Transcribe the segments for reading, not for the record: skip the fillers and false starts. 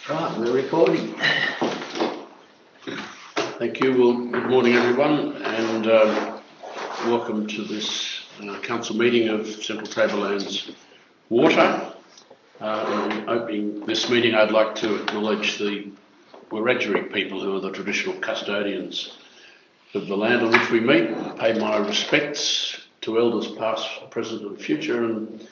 Right, we're recording. Thank you. Well, good morning everyone, and welcome to this council meeting of Central Tablelands Water. In opening this meeting, I'd like to acknowledge the Wiradjuri people who are the traditional custodians of the land on which we meet, and pay my respects to elders past, present and future, and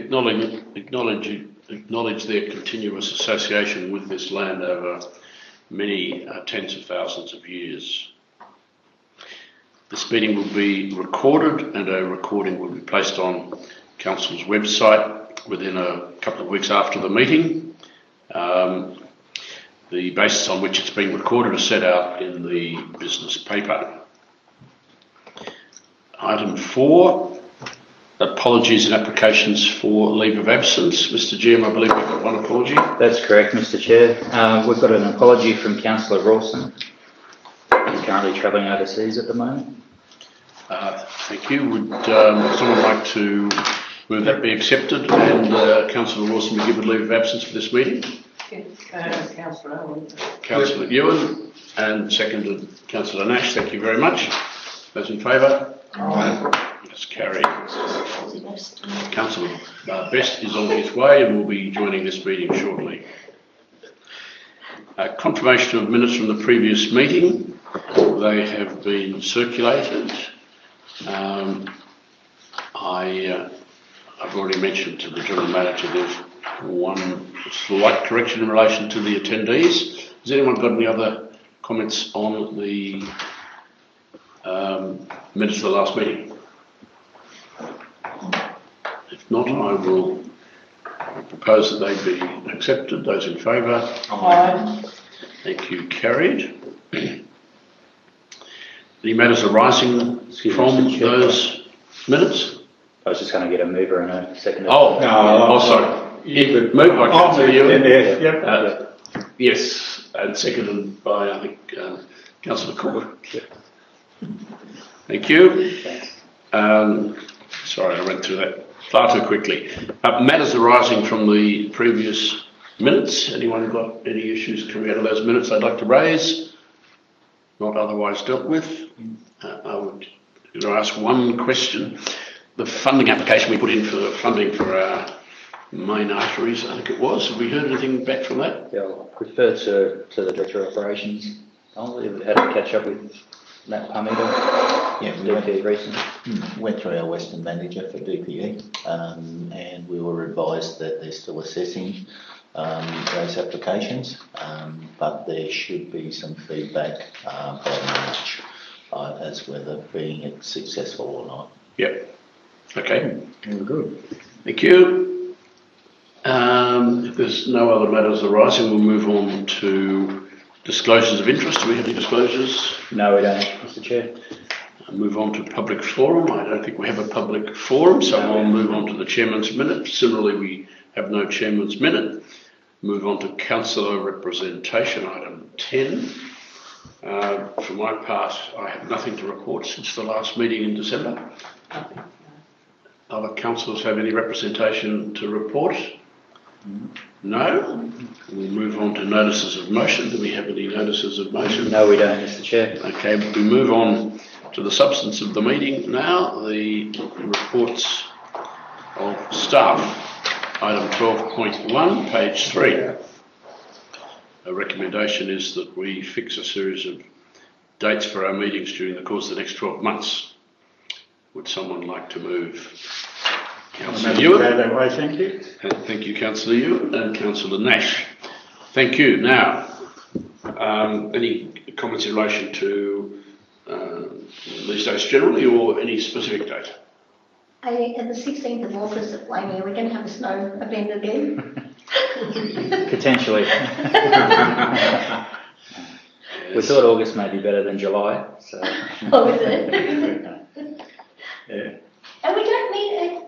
acknowledge their continuous association with this land over many tens of thousands of years. This meeting will be recorded, and a recording will be placed on Council's website within a couple of weeks after the meeting. The basis on which it's being recorded is set out in the business paper. Item 4. Apologies and applications for leave of absence. Mr. GM, I believe we've got one apology. That's correct, Mr. Chair. We've got an apology from Councillor Rawson. He's currently travelling overseas at the moment. Thank you. Would someone like to move that be accepted and Councillor Rawson be given leave of absence for this meeting? Yes, Councillor Owen. Councillor Ewan, and seconded Councillor Nash. Thank you very much. Those in favour? Aye. That's carried. Councillor Best is on his way and will be joining this meeting shortly. Confirmation of minutes from the previous meeting. They have been circulated. I've already mentioned to the General Manager there's one slight correction in relation to the attendees. Has anyone got any other comments on the minutes of the last meeting? If not, I will propose that they be accepted. Those in favour? Aye. Thank you. Carried. Any matters arising from those minutes? I was just going to get a mover and a second. Sorry. You could move by Councillor Ewan. Yep. Yes, and seconded by, I think, Councillor Cook. Yep. Thank you. Sorry, I went through that far too quickly. Matters arising from the previous minutes. Anyone got any issues coming out of those minutes they'd like to raise? Not otherwise dealt with. I would ask one question. The funding application we put in for funding for our main arteries, I think it was. Have we heard anything back from that? Yeah, I'll refer to the Director of Operations. I've had to catch up with Matt Parmito. Yeah, DPE recently. Went through our Western manager for DPE, and we were advised that they're still assessing those applications, but there should be some feedback by March as whether being successful or not. Yep. Okay. Very good. Thank you. If there's no other matters arising, we'll move on to disclosures of interest. Do we have any disclosures? No, we don't, Mr. Chair. Move on to public forum. I don't think we have a public forum, so we'll move on to the chairman's minute. Similarly, we have no chairman's minute. Move on to councillor representation, item 10. For my part, I have nothing to report since the last meeting in December. Other councillors have any representation to report? No? We'll move on to notices of motion. Do we have any notices of motion? No, we don't, Mr. Chair. Okay, we move on to the substance of the meeting now, the reports of staff. Item 12.1, page 3. A recommendation is that we fix a series of dates for our meetings during the course of the next 12 months. Would someone like to move? Councillor Ewan. Thank you. Thank you, Councillor Ewan, and Councillor Nash. Thank you. Now, any comments in relation to these dates generally, or any specific date? At the 16th of August at Blamey, we're going to have a snow event again. Potentially. We thought August may be better than July. So. Oh, is it? Yeah. And we don't meet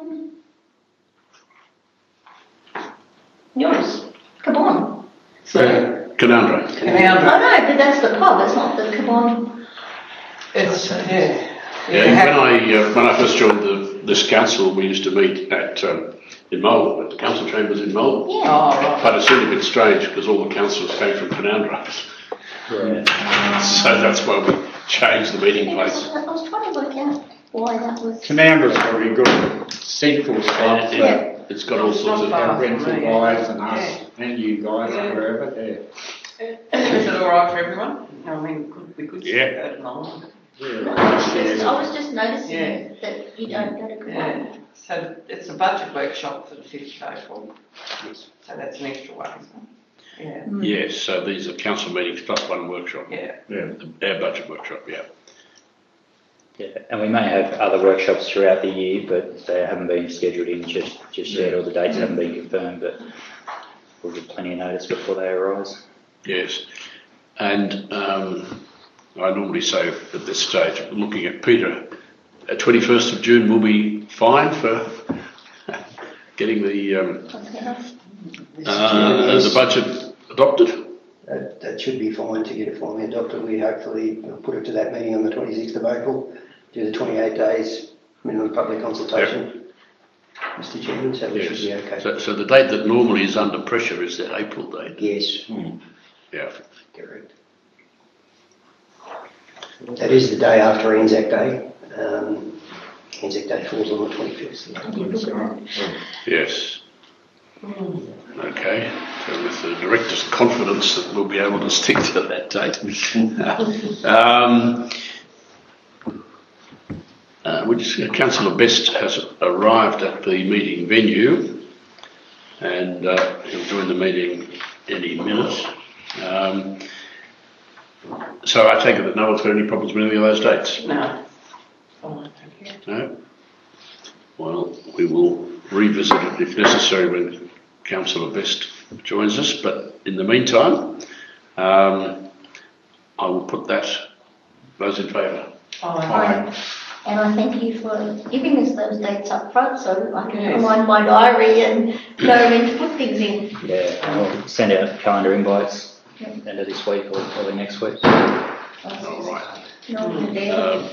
at yours, Cabon. Canandra. Oh no, but that's the pub, it's not the Cabon. It's, When I first joined this council, we used to meet at in Melbourne, at the council chambers in Melbourne. Yeah. Oh, right. But it seemed a bit strange because all the councillors came from Canowindra. Yeah. So that's why we changed the meeting place. I was trying to work out why that was. Cananda's very good, central spot. And Yeah. it's got all sorts of... Our rental guys and us, Yeah. and you guys, Yeah. wherever, yeah. Is it all right for everyone? I mean, we could Yeah. go to Melbourne. I was just noticing Yeah. that you don't go to Yeah. Kabul. So it's a budget workshop for the 5th of April. So that's an extra one, isn't it? Yes, so these are council meetings plus one workshop. Yeah. Our budget workshop, yeah. Yeah, and we may have other workshops throughout the year, but they haven't been scheduled in just yet, or the dates haven't been confirmed, but we'll give plenty of notice before they arise. Yes. And I normally say at this stage, looking at Peter, 21st of June will be fine for getting the budget adopted. That should be fine to get it formally adopted. We hopefully put it to that meeting on the 26th of April, do the 28 days minimum public consultation, Mr Chairman, so we should be okay. So the date that normally is under pressure is that April date. Yes, Yeah. correct. That is the day after Anzac Day. Anzac Day falls on the 25th. Yes. Okay. So with the director's confidence that we'll be able to stick to that date. Councillor Best has arrived at the meeting venue, and he'll join the meeting any minute. So I take it that no one's got any problems with any of those dates? No. Fine, thank you. No? Well, we will revisit it if necessary when Councillor Best joins us, but in the meantime, I will put those in favour. Fine. And I thank you for giving us those dates up front so I can Yes. remind my diary and know when to put things in. Yeah, I'll send out calendar invites end of this week or early next week. All right. No, I'm there.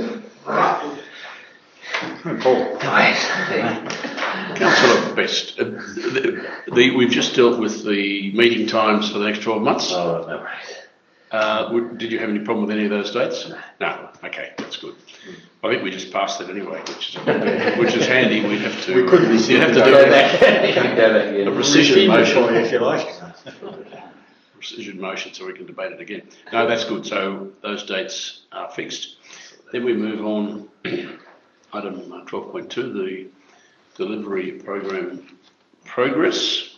Paul. Councillor Best, we've just dealt with the meeting times for the next 12 months. Oh, no worries. Did you have any problem with any of those dates? No. Okay, that's good. I think we just passed that anyway, which is handy. We'd have to. We could be you have to sitting do over a precision motion. for you, if you like. Precision motion, so we can debate it again. No, that's good. So those dates are fixed. Then we move on. Item 12.2, the delivery program progress.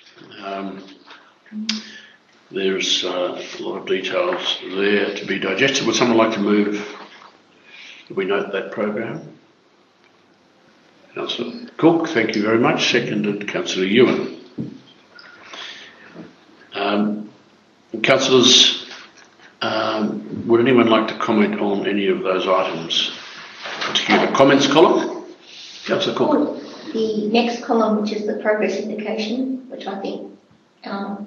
There's a lot of details there to be digested. Would someone like to move? We note that program. Councillor Cook, thank you very much. Seconded, Councillor Ewan. Councillors, would anyone like to comment on any of those items? Particularly the comments column? Councillor Cook. The next column, which is the progress indication, which I think our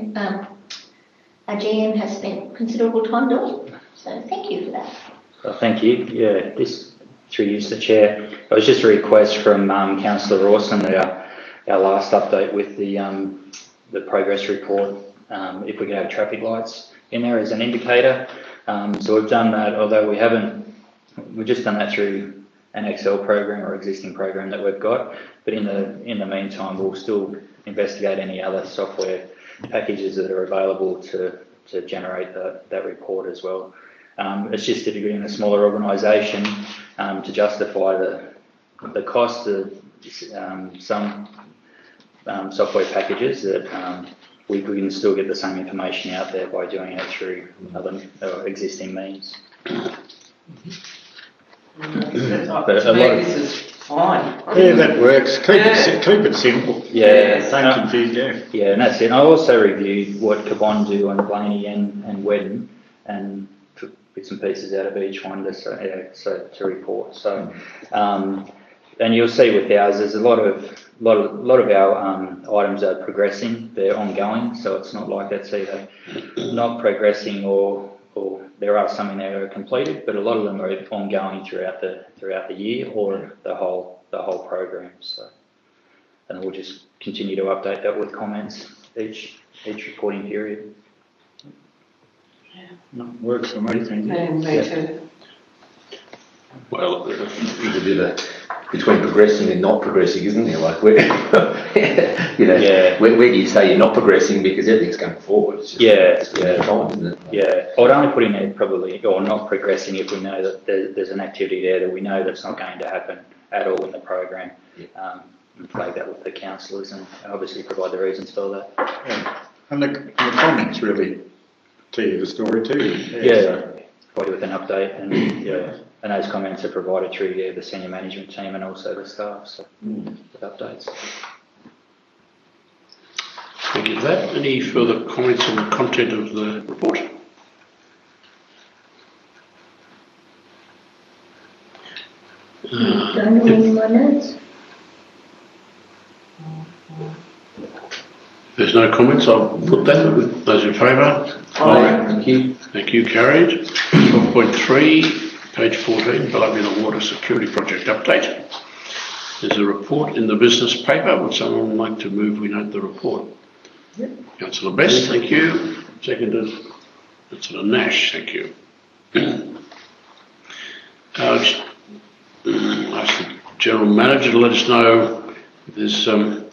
GM has spent considerable time doing. So thank you for that. Well, thank you. Yeah, this through you, Mr Chair. It was just a request from Councillor Rawson that our last update with the progress report, if we could have traffic lights in there as an indicator. So we've done that, although we've just done that through an Excel program or existing program that we've got. But in the meantime, we'll still investigate any other software packages that are available to generate that report as well. It's just typically in a smaller organisation to justify the cost of some software packages that we can still get the same information out there by doing it through other existing means. This is fine. Yeah, that works. Keep it simple. Yeah, Don't confuse you. yeah, and that's it. And I also reviewed what Cabon do on Blaney and Wedden, and took bits and pieces out of each one to report. So, and you'll see with ours, there's a lot of our items are progressing. They're ongoing, so it's not like it's either not progressing or there are some in there that are completed, but a lot of them are ongoing throughout the year or the whole program. So and we'll just continue to update that with comments each reporting period. Works for me, thank you. And me too. Well, There's a bit of between progressing and not progressing, isn't there? Like, where, Yeah. where do you say you're not progressing because everything's going forward? It's just, it's a matter of time, isn't it? Yeah, I'd only put in there probably, or not progressing if we know that there's an activity there that we know that's not going to happen at all in the program. And flag that with the councillors and obviously provide the reasons for that. Yeah. And the comments really tell you the story too. Yeah, provide you with an update, and those comments are provided through the senior management team and also the staff, so with updates. thank you for that. Any further comments on the content of the report? Don't know any more notes. If there's no comments, I'll put that with those in favour. Thank you. Thank you, carried. 12.3, page 14, Ballabula Water Security Project Update. There's a report in the business paper. Would someone like to move we note the report? Yep. Councillor Best, thank you. Seconded. Councillor Nash, thank you. Ask the General Manager to let us know if there's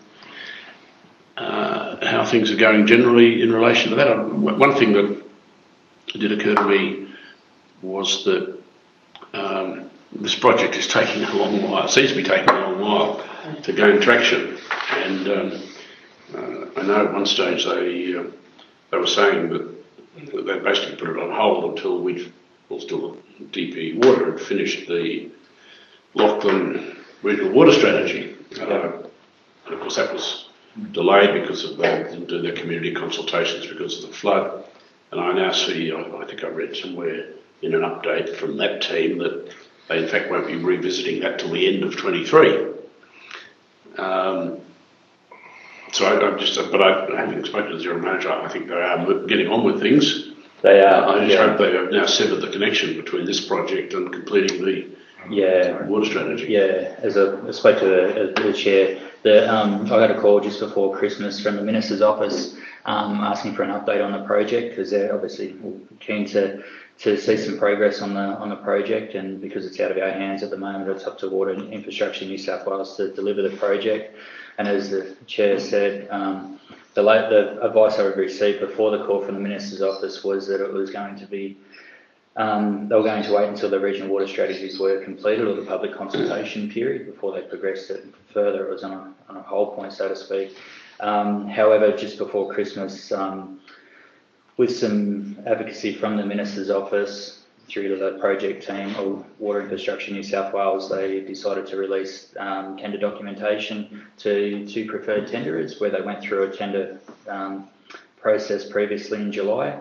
how things are going generally in relation to that. One thing that did occur to me was that this project is taking a long while, seems to be taking a long while to gain traction. And I know at one stage they were saying that they basically put it on hold until DP Water had finished the Lachlan Regional Water Strategy. And of course that was delayed because they didn't do their community consultations because of the flood. And I now see, I think I read somewhere in an update from that team that they in fact won't be revisiting that till the end of 23. So having spoken to the General Manager, I think they are getting on with things. They are. I just hope they have now severed the connection between this project and completing the water strategy. Yeah, as I spoke to the chair, I got a call just before Christmas from the Minister's office asking for an update on the project because they're obviously keen to see some progress on the project, and because it's out of our hands at the moment, it's up to Water Infrastructure New South Wales to deliver the project. And as the chair said, the advice I received before the call from the Minister's office was that it was going to be they were going to wait until the regional water strategies were completed, or the public consultation period, before they progressed it further. It was on a hold point, so to speak. However, just before Christmas, with some advocacy from the Minister's office through to the project team or Water Infrastructure New South Wales, they decided to release tender documentation to two preferred tenderers, where they went through a tender process previously in July.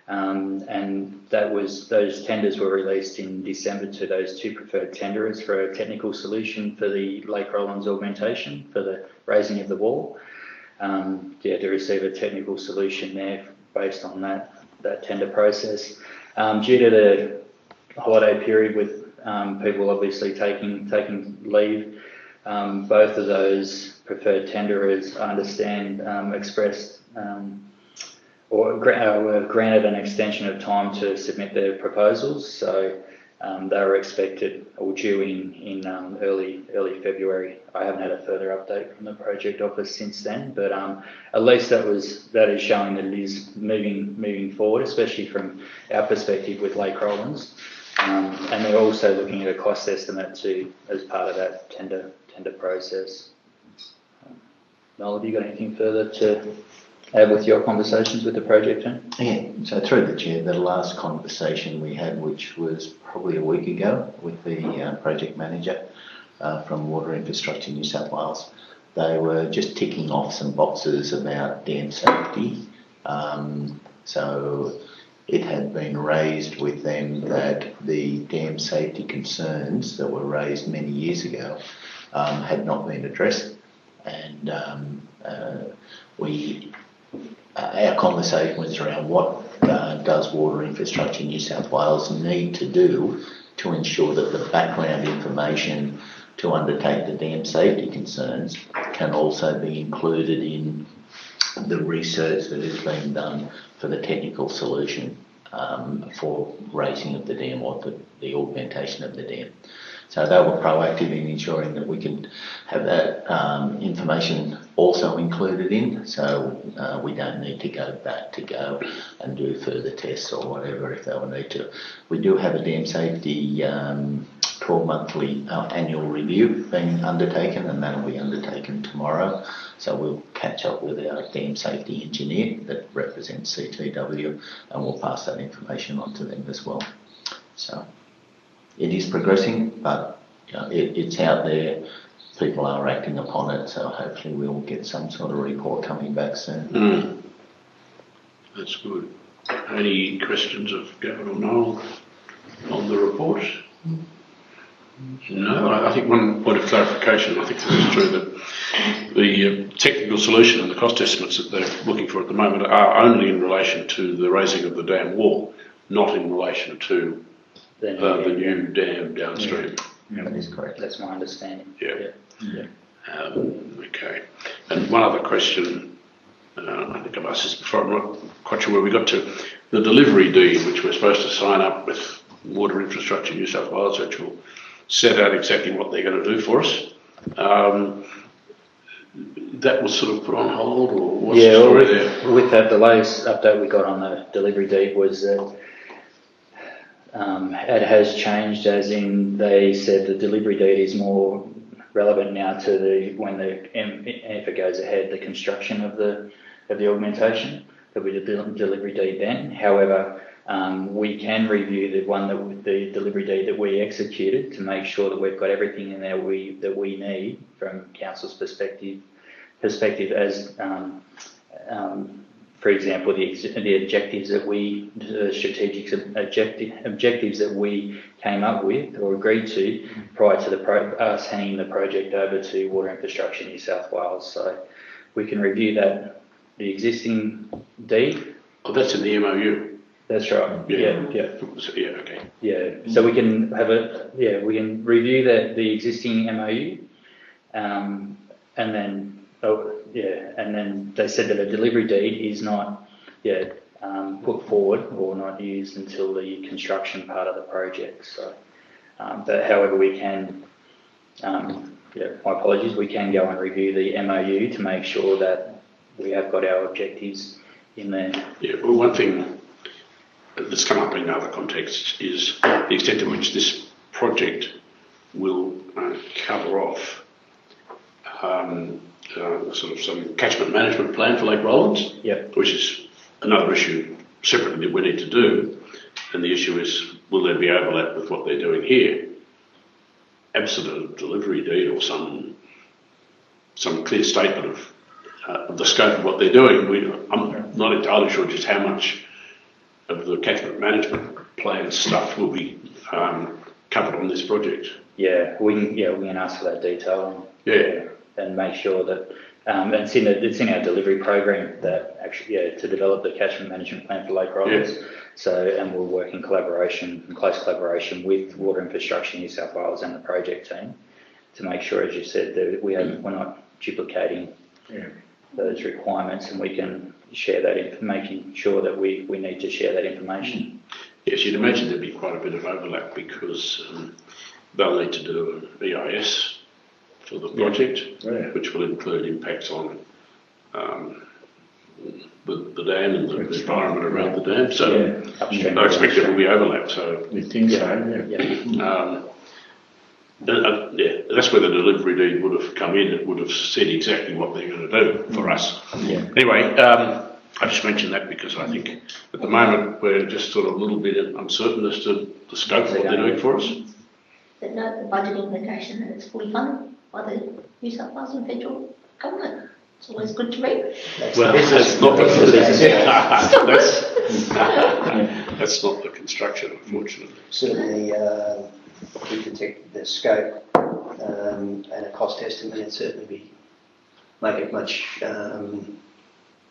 And those tenders were released in December to those two preferred tenderers for a technical solution for the Lake Rollins augmentation for the raising of the wall. To receive a technical solution there based on that tender process. Due to the holiday period with people obviously taking leave, both of those preferred tenderers, I understand, expressed or were granted an extension of time to submit their proposals. So they were expected or due in early February. I haven't had a further update from the project office since then, but at least that is showing that it is moving forward, especially from our perspective with Lake Rollins. And they're also looking at a cost estimate too as part of that tender process. Noel, have you got anything further to add with your conversations with the project team? Yeah, so through the chair, the last conversation we had, which was probably a week ago with the project manager from Water Infrastructure New South Wales, they were just ticking off some boxes about dam safety. So it had been raised with them that the dam safety concerns that were raised many years ago had not been addressed, and our conversation was around what does Water Infrastructure New South Wales need to do to ensure that the background information to undertake the dam safety concerns can also be included in the research that is being done for the technical solution for raising of the dam or the augmentation of the dam. So they were proactive in ensuring that we could have that information also included in, so we don't need to go back to go and do further tests or whatever if they will need to. We do have a dam safety 12-monthly annual review being undertaken, and that will be undertaken tomorrow. So we'll catch up with our dam safety engineer that represents CTW, and we'll pass that information on to them as well. So it is progressing, but it's out there. People are acting upon it, so hopefully we'll get some sort of report coming back soon. That's good. Any questions of Gavin or Noel on the report? No, I think one point of clarification, I think this is true, that the technical solution and the cost estimates that they're looking for at the moment are only in relation to the raising of the dam wall, not in relation to the new dam downstream. Yeah. That is correct. That's my understanding. Yeah. Okay. And one other question, I think I've asked this before, I'm not quite sure where we got to. The delivery deed, which we're supposed to sign up with Water Infrastructure New South Wales, which will set out exactly what they're going to do for us. That was sort of put on hold, or what's the story there? With that, the latest update we got on the delivery deed was that it has changed, as in they said the delivery deed is more relevant now to if it goes ahead, the construction of the augmentation. There'll be the delivery deed then. However, we can review the delivery deed that we executed to make sure that we've got everything in there that we need from council's perspective as for example, the objectives that strategic objectives that we came up with or agreed to prior to us handing the project over to Water Infrastructure New South Wales. So we can review the existing deed. Oh, that's in the MOU. That's right. Yeah. Okay. Yeah. So we can we can review the existing MOU, and then. And then they said that a delivery deed is not put forward or not used until the construction part of the project. So, but however, we can, my apologies, we can go and review the MOU to make sure that we have got our objectives in there. Yeah, well, one thing that's come up in other contexts is the extent to which this project will cover off sort of some catchment management plan for Lake Rollins, which is another issue separately that we need to do. And the issue is, will there be overlap with what they're doing here? Absent a delivery deed or some clear statement of the scope of what they're doing, I'm not entirely sure just how much of the catchment management plan stuff will be covered on this project. Yeah, we can ask for that detail. And make sure that it's in our delivery program that actually to develop the catchment management plan for Lake Rollins. So and we'll work in close collaboration with Water Infrastructure New South Wales and the project team to make sure, as you said, that we're not duplicating those requirements, and we can share that making sure that we need to share that information. Yes, you'd imagine there'd be quite a bit of overlap because they'll need to do an EIS for the project, which will include impacts on the dam and the environment around the dam. So I expect there will be overlap. So you think so? That's where the delivery deed would have come in. It would have said exactly what they're going to do for us. Anyway, I just mentioned that because I think at the moment we're just sort of a little bit uncertain as to the scope of what they're doing for us. But no, the budget indication that it's fully funded by the New South Wales and federal government. It's always good to read. That's not that's not the construction, unfortunately. Certainly, we detect the scope and a cost estimate, and certainly make it much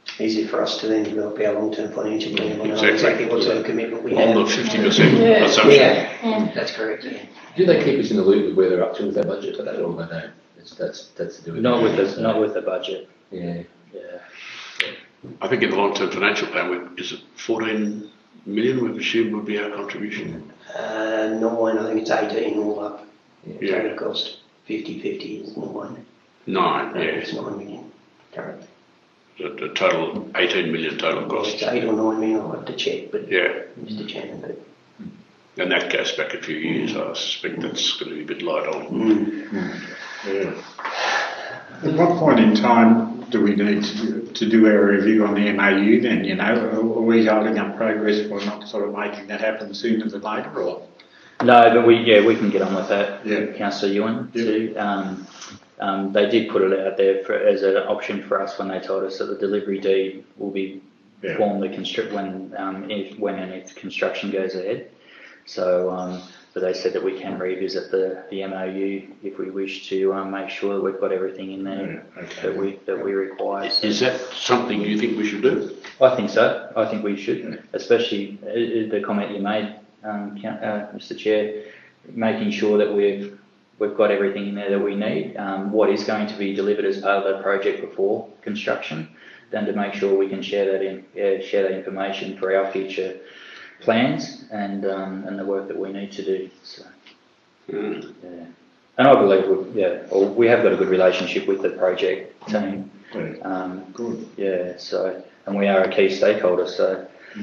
easier for us to then develop our long-term financial plan. We know Exactly. exactly what sort of commitment we On have. the 50% assumption. Yeah, that's correct, yeah. Do they keep us in the loop with where they're up to with their budget for that, or they don't? That's to do with Not with the budget. Yeah. Yeah. I think in the long-term financial plan, is it 14 million we've assumed would be our contribution? 9, I think it's 18 all up. Yeah. Total cost 50/50 is 9. 9, yeah. It's 9 million currently. The total 18 million total cost. It's 8 or 9 million, I'll have to check, but Yeah, Mr. Chairman, but. and that goes back a few years. I suspect that's going to be a bit light on. Yeah. At what point in time do we need to do our review on the MAU then, you know? Are we holding up progress for not sort of making that happen sooner than later, or? No, but we can get on with that. Yeah. Councillor Ewan Yeah. too. They did put it out there as an option for us when they told us that the delivery deed will be formed when and if construction goes ahead. So, but they said that we can revisit the MOU if we wish to make sure that we've got everything in there that we require. Is that something you think we should do? I think so. I think we should, especially the comment you made, Mr. Chair, making sure that we've got everything in there that we need. What is going to be delivered as part of the project before construction, then to make sure we can share that information for our future plans and the work that we need to do. So, yeah. And I believe we have got a good relationship with the project team. Good. Yeah. So, and we are a key stakeholder. So,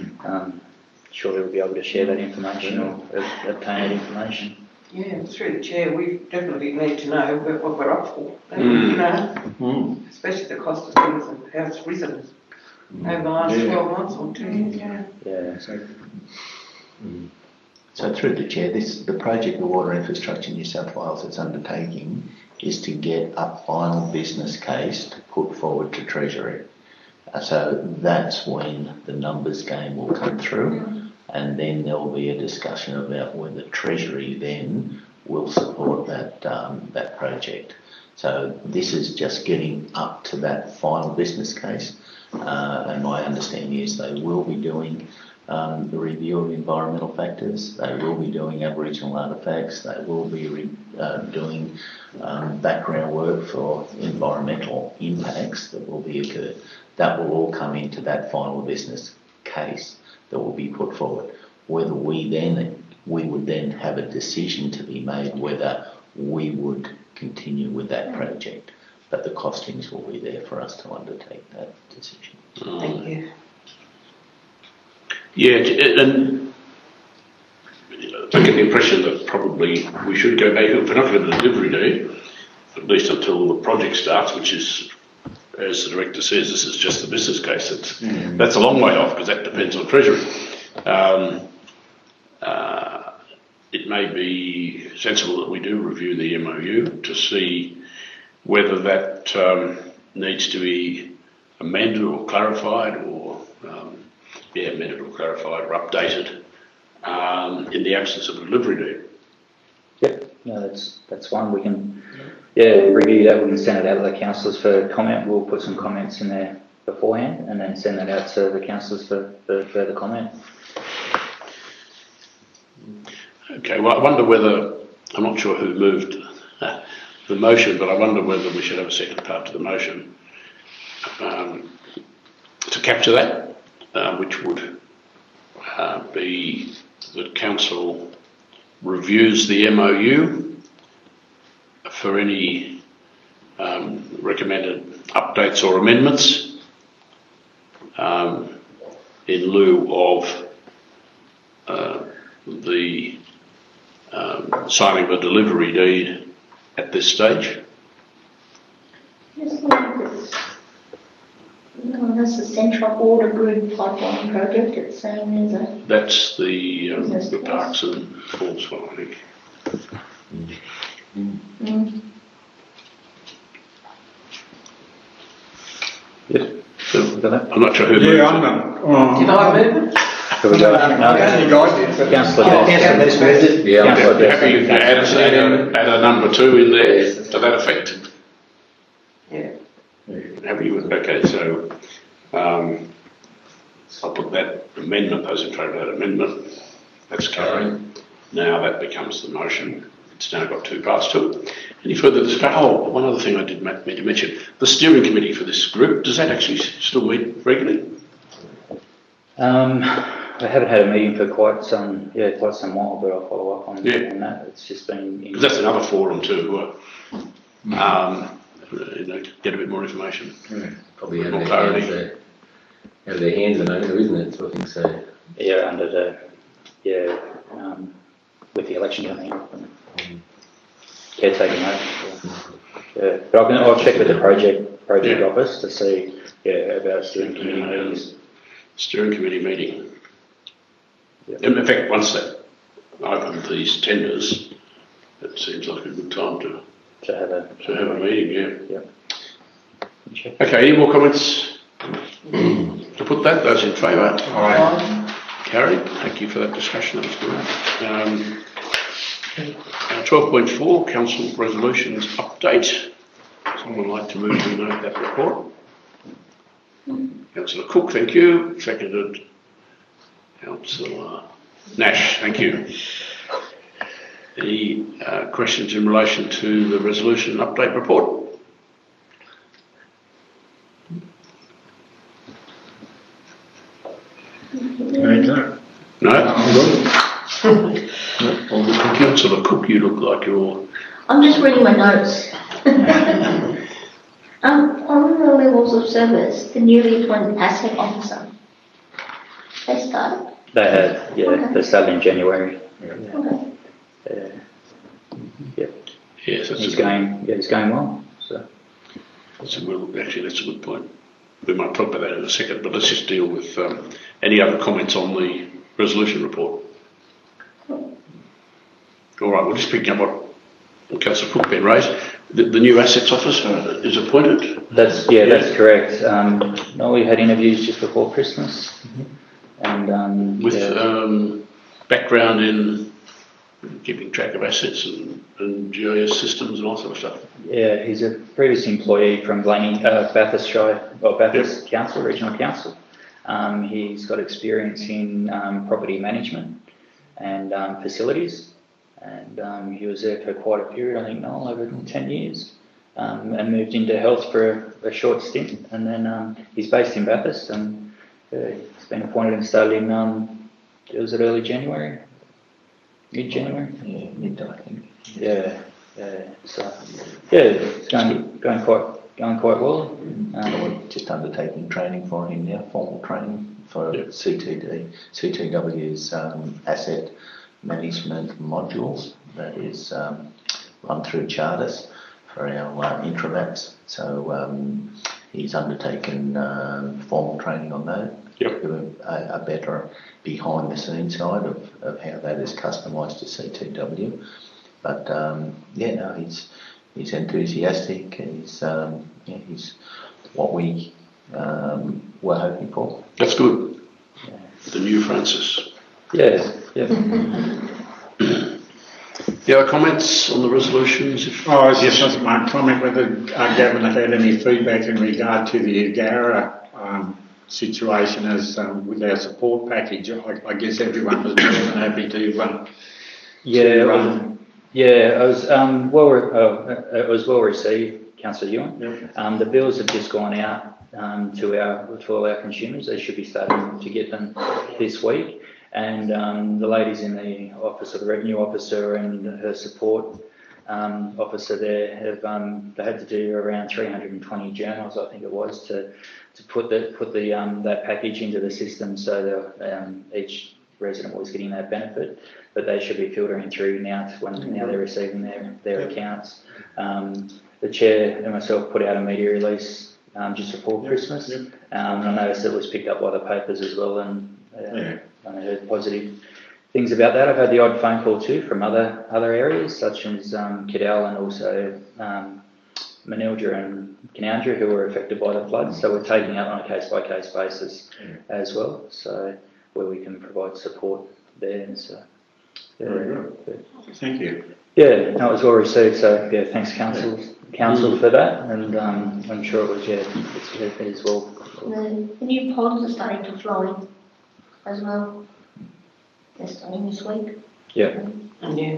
surely we'll be able to share that information or obtain that information. Yeah, through the chair, we definitely need to know what we're up for. You know, especially the cost of things and how it's risen over the last 12 months or 2 years. Yeah. So through the chair, the project the Water Infrastructure New South Wales is undertaking is to get a final business case to put forward to Treasury. So that's when the numbers game will come through, and then there will be a discussion about whether Treasury then will support that project. So this is just getting up to that final business case, and my understanding is they will be doing the review of environmental factors, they will be doing Aboriginal artefacts, they will be doing background work for environmental impacts that will be occurred. That will all come into that final business case that will be put forward. Whether we would then have a decision to be made whether we would continue with that project, but the costings will be there for us to undertake that decision. Thank you. Yeah, and I get the impression that probably we should go back, if we're not going to delivery deed, at least until the project starts, which is, as the director says, this is just the business case. That's a long way off because that depends on Treasury. It may be sensible that we do review the MOU to see whether that needs to be amended or clarified or amended or clarified or updated in the absence of a delivery deed. Yep, no, that's one. We can review that. We can send it out to the councillors for comment. We'll put some comments in there beforehand and then send that out to the councillors for further comment. Okay, well, I wonder whether, I'm not sure who moved the motion, but I wonder whether we should have a second part to the motion to capture that, which would be that council reviews the MOU for any recommended updates or amendments in lieu of the signing of a delivery deed at this stage. That's the Central Water Grid Pipeline Project, it's saying there's a... That's the Parks and Falls one, I think. Yes. I'm not sure who moved Yeah, it. I'm not. Did I move it? Shall we go? You guys did. Councillor Councillor Best moved it. Yeah, Councillor Best. Happy to add a number 2 in there to that effect. Yeah. Happy with, okay, so I'll put that amendment, those in favour of that amendment. That's carried. Now that becomes the motion. It's now got two parts to it. Any further discussion? Oh, one other thing I did meant to mention. The steering committee for this group, does that actually still meet regularly? I haven't had a meeting for quite some while, but I'll follow up on that. It's just been... Because that's another forum to get a bit more information. Probably more clarity. Out of their hands at the moment, isn't it? So I think so. Yeah, under the... with the election coming up and caretaking over. But I'll check with the project office to see about steering committee meetings. Steering committee meeting. In fact, once they open these tenders, it seems like a good time to have a meeting. Yeah. Okay. Any more comments? To put that, those in favour? Aye. Carried. Thank you for that discussion. That was good. 12.4 Council Resolutions Update. Someone like to move to note that report? Councillor Cook, thank you. Seconded. Councillor Nash, thank you. Any questions in relation to the resolution update report? No? Councillor Cook, you look like you're... I'm just reading my notes. On the levels of service, the newly appointed asset officer, they started? They have, Okay. They started in January. Okay. Yes, He's going well. So that's a good point. We might talk about that in a second, but let's just deal with any other comments on the resolution report. All right, we'll just pick up what Councillor Cook been raised. The new assets officer is appointed. that's correct. We had interviews just before Christmas, and with background in keeping track of assets and GIS systems and all sort of stuff. Yeah, he's a previous employee from Bathurst Council, Regional Council. He's got experience in property management and facilities, and he was there for quite a period, I think, Noel, over 10 years, and moved into health for a short stint, and then he's based in Bathurst, and he's been appointed and started in, was it early January? Mid-January? Yeah, mid, I think. Yeah. So it's going quite well. We're just undertaking training for him now, formal training for CTW's asset management modules that is run through Charters for our intramaps. So he's undertaken formal training on that. Yep. Give him a better behind the scenes side of how that is customised to CTW. But he's enthusiastic, and he's what we were hoping for. That's good. Yeah. The new Francis. Yeah. The other comments on the resolutions? It's just my comment whether Gavin had any feedback in regard to the Agara situation as with our support package. I guess everyone was more than happy to run. It was well received, Councillor Ewan. Yeah. The bills have just gone out to all our consumers. They should be starting to get them this week. And the ladies in the office of the Revenue Officer and her support officer there have they had to do around 320 journals, I think it was, to put that package into the system, so that each resident was getting that benefit. But they should be filtering through now they're receiving their accounts. The chair and myself put out a media release just before Christmas. I noticed it was picked up by the papers as well, and I heard positive things about that. I've had the odd phone call too from other areas such as Cadell and also Manildra and Canowindra, who were affected by the floods. So we're taking it on a case-by-case basis as well, so where we can provide support there. So, Very good. Thank you. Yeah, no, it was well received. So thanks, council. council for that, and I'm sure it was, it is well. The new ponds are starting to flow in as well. They're starting this week. Yeah. Yeah.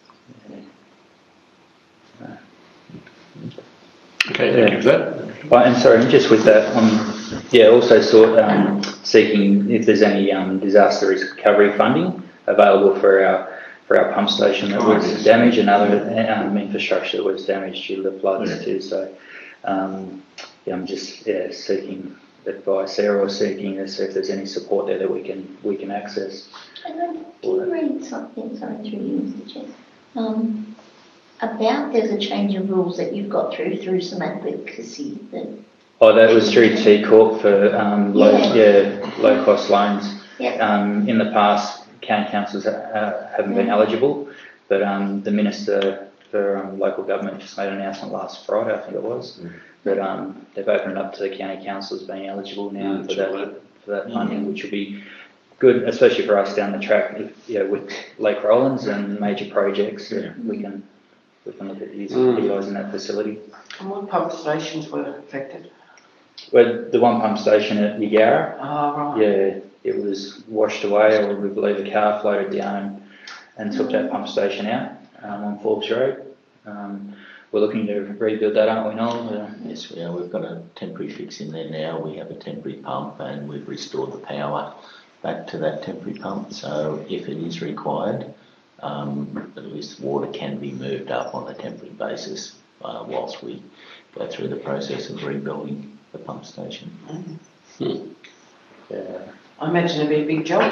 Okay, thank you for that. Right, and sorry, just with that, also seeking if there's any disaster risk recovery funding available for our pump station that was damaged and other infrastructure that was damaged due to the floods too. So, I'm just seeking advice there, or seeking to see if there's any support there that we can access. And I did read something, sorry, through you, Mr. Chair, about there's a change of rules that you've got through some advocacy. That was through T Corp for low cost loans. Yeah. In the past, county councils haven't been eligible, but the Minister for Local Government just made an announcement last Friday, I think it was, that they've opened it up to the county councils being eligible now for that funding, which will be good, especially for us down the track. With Lake Rollins and major projects, we can look at utilising that facility. And what pump stations were affected? Well, the one pump station at Yagara, Oh, right. yeah, it was washed away, or we believe a car floated down and took that pump station out on Forbes Road. We're looking to rebuild that, aren't we, Noel? Yes, we are. We've got a temporary fix in there now. We have a temporary pump, and we've restored the power back to that temporary pump. So if it is required, at least water can be moved up on a temporary basis whilst we go through the process of rebuilding the pump station. Yeah. I imagine it'd be a big job.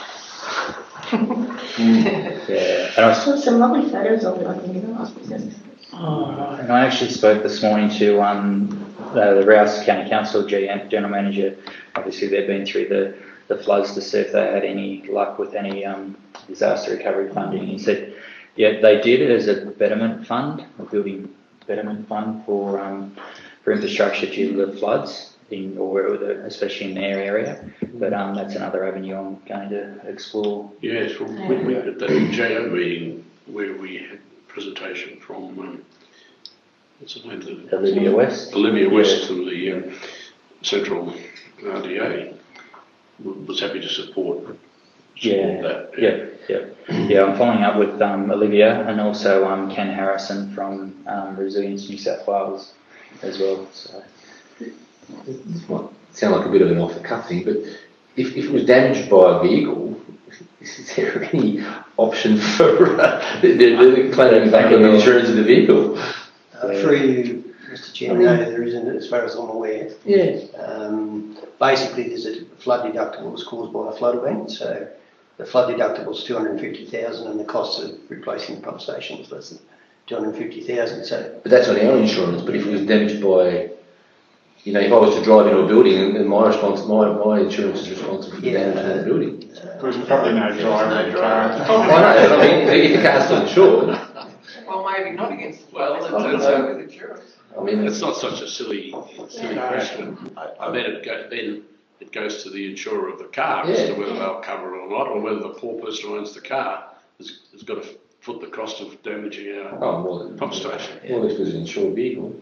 Yeah. And So some lovely photos of it, I think, in the last business. And I actually spoke this morning to the Rouse County Council General Manager. Obviously, they've been through the floods to see if they had any luck with any disaster recovery funding. He said, yeah, they did it as a betterment fund, a building betterment fund for infrastructure due to the floods, especially in their area. But that's another avenue I'm going to explore. Yes, well, we at the JO meeting where we had a presentation from, what's the name? Olivia West. Olivia West from the Central RDA was happy to support that. Yeah, I'm following up with Olivia and also Ken Harrison from Resilience New South Wales as well. So. This might sound like a bit of an off-the-cuff thing, but if it was damaged by a vehicle, is there any option for claiming back on the insurance of the vehicle? Through you, Mr. Chair, no, there isn't, as far as I'm aware. Yeah. Basically, there's a flood deductible that's caused by a flood event, so the flood deductible is $250,000, and the cost of replacing the pump station is less than $250,000. So, but that's on our insurance. But if it was damaged by, if I was to drive into a building, and my insurance is responsible for the damage to the building. There's probably no driver in the car. I know. I mean, if the car's still insured. Well, maybe not against the flood. It's over with insurance. I mean, it's not such a silly question. Then it goes to the insurer of the car as to whether they'll cover it or not, or whether the poor person who owns the car has got to foot the cost of damaging our pump station. Well, if it was an insured vehicle.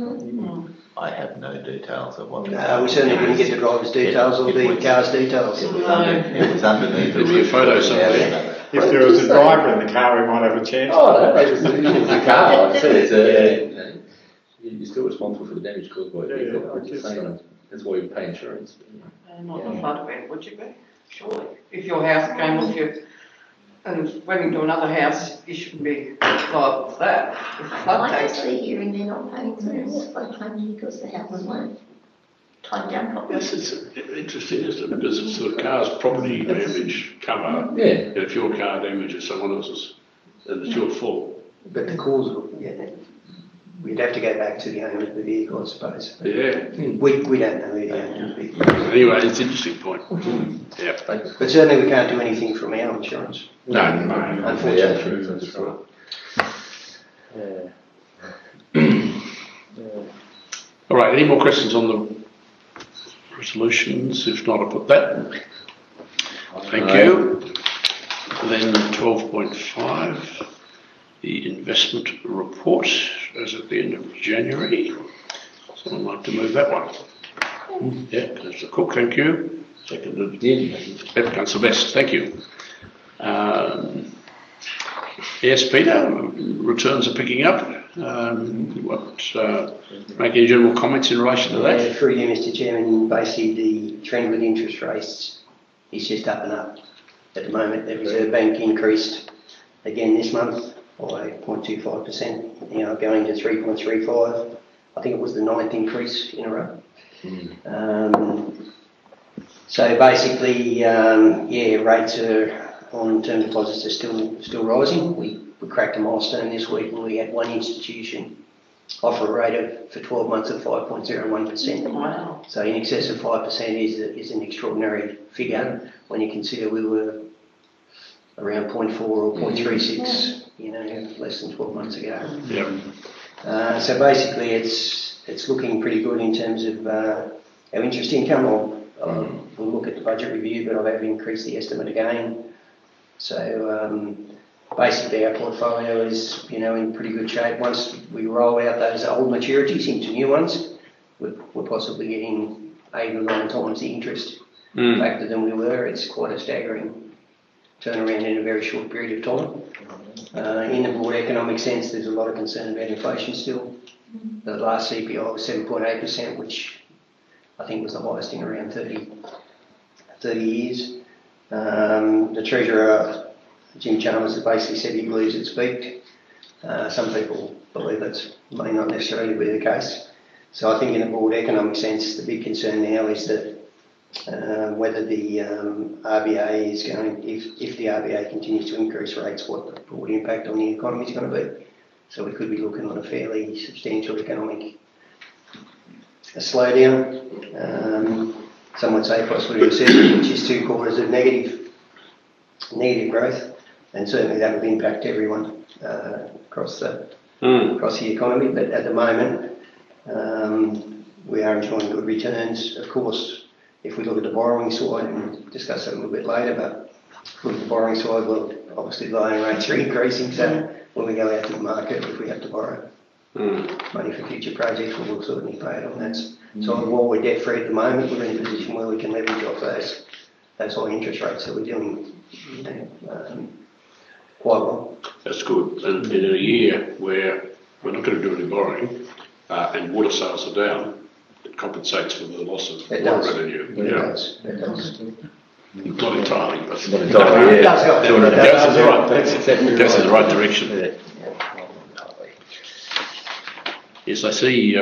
I have no details of what. no, we certainly couldn't get the driver's details or the car's details. It was underneath. There'll be a photo somewhere. If there was a driver in the car, we might have a chance. Oh, no, it's a car. Like I said, you're still responsible for the damage caused by a vehicle. I'm just saying, that's why you pay insurance. Not a flood event, would you be? Surely. If your house came off you and went into another house, you shouldn't be liable for that. If the flood I'm takes actually hearing they're not paying flood claims because the houses weren't tied down properly. Yes, it's interesting, isn't it? Because it's the car's property damage cover. Yeah. And if your car damages someone else's, then it's your fault. But the cause, we'd have to go back to the owner of the vehicle, I suppose. Yeah. We don't know who the owner of the vehicle is. Anyway, it's an interesting point. Yeah. But certainly we can't do anything from our insurance. No. Unfortunately. That's right. All right, any more questions on the resolutions? If not, I'll put that. Thank you. Then 12.5 the investment report as at the end of January. Someone like to move that one? Yeah, Councillor Cook, thank you. Seconded. Yep, Councillor Best, thank you. Yes, Peter, returns are picking up. Make any general comments in relation to that? Through you, Mr. Chairman, basically the trend with interest rates is just up and up. At the moment, the Reserve Bank increased again this month by 0.25%, going to 3.35. I think it was the 9th increase in a row. So basically, rates on term deposits are still rising. We cracked a milestone this week when we had one institution offer a rate for 12 months of 5.01%. Wow. So in excess of 5% is an extraordinary figure when you consider we were around 0.4 or 0.36, less than 12 months ago. Yep. So basically, it's looking pretty good in terms of our interest income. We'll look at the budget review, but I've increased the estimate again. So basically, our portfolio is in pretty good shape. Once we roll out those old maturities into new ones, we're possibly getting 8 or 9 times the interest factor than we were. It's quite a staggering turnaround in a very short period of time. In the broad economic sense, there's a lot of concern about inflation still. The last CPI was 7.8%, which I think was the highest in around 30 years. The Treasurer, Jim Chalmers, has basically said he believes it's peaked. Some people believe it may not necessarily be the case. So I think in a broad economic sense, the big concern now is that whether the RBA is going, if the RBA continues to increase rates, what the broad impact on the economy is going to be. So we could be looking on a fairly substantial economic slowdown. Some would say possibly recession, which is 2 quarters of negative growth, and certainly that would impact everyone across the economy. But at the moment, we are enjoying good returns. Of course, if we look at the borrowing side, and we'll discuss that a little bit later, but if we look at the borrowing side, well, obviously loan rates are increasing, so when we go out to the market, if we have to borrow money for future projects, we will certainly pay it on that. So while we're debt free at the moment, we're in a position where we can leverage off those high interest rates, so we're doing quite well. That's good. And in a year where we're not going to do any borrowing and water sales are down, it compensates for the loss of water revenue. It does. Not entirely, but Not entirely, It does help. it goes in the right direction. Yes, I see.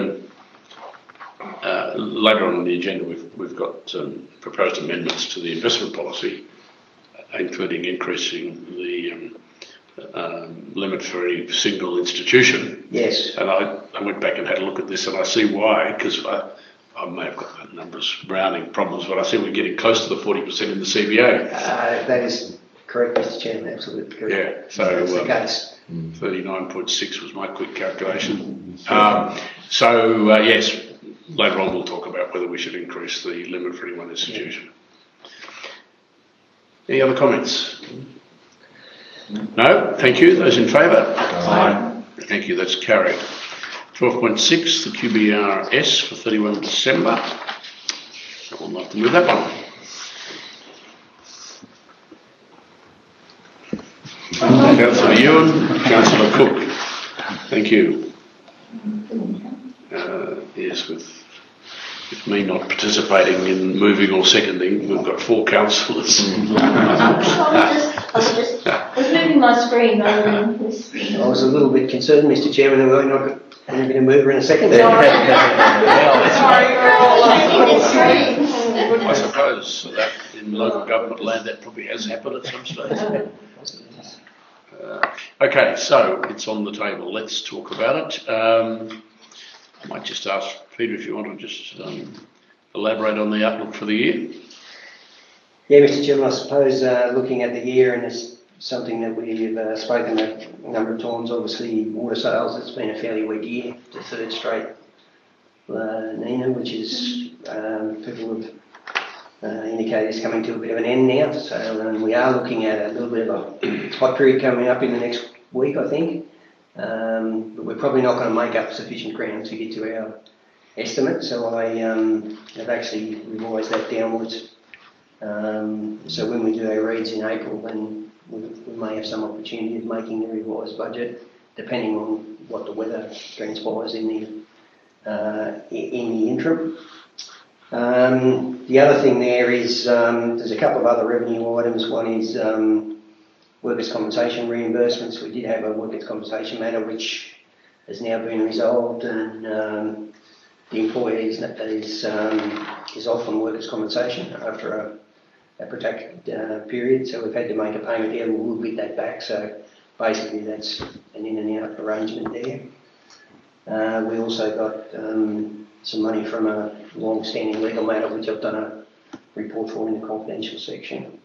Later on in the agenda, we've got proposed amendments to the investment policy, including increasing the limit for any single institution. Yes. And I went back and had a look at this, and I see why, because I may have got the numbers rounding problems, but I see we're getting close to the 40% in the CBA. That is correct, Mr. Chairman, absolutely correct. Yeah, so that's the case. 39.6 was my quick calculation. Yes, later on we'll talk about whether we should increase the limit for any one institution. Any other comments? No? Thank you. Those in favour? Aye. Thank you. That's carried. 12.6, the QBRS for 31 December. Someone like to move that one? Councillor Ewan, Councillor Cook. Thank you. Yes, with me not participating in moving or seconding, we've got 4 councillors. I was moving my screen rather than this. I was a little bit concerned, Mr. Chairman, that we're not going to move her in a second. Sorry, I suppose that in local government land that probably has happened at some stage. Okay, so it's on the table. Let's talk about it. I might just ask Peter if you want to just elaborate on the outlook for the year. Yeah, Mr. Chairman, I suppose looking at the year, and it's something that we've spoken a number of times, obviously water sales, it's been a fairly weak year, the 3rd straight Nina, which is people have indicated is coming to a bit of an end now. So we are looking at a little bit of a hot period coming up in the next week, I think. But we're probably not going to make up sufficient ground to get to our estimate, so I have actually revised that downwards. So when we do our reads in April, then we may have some opportunity of making the revised budget, depending on what the weather transpires in the interim. The other thing there is there's a couple of other revenue items. One is workers' compensation reimbursements. We did have a workers' compensation matter which has now been resolved, and the employee is off on workers' compensation after a protracted period, so we've had to make a payment there, and we'll get that back. So basically that's an in and out arrangement there. We also got some money from a long-standing legal matter which I've done a report for in the confidential section.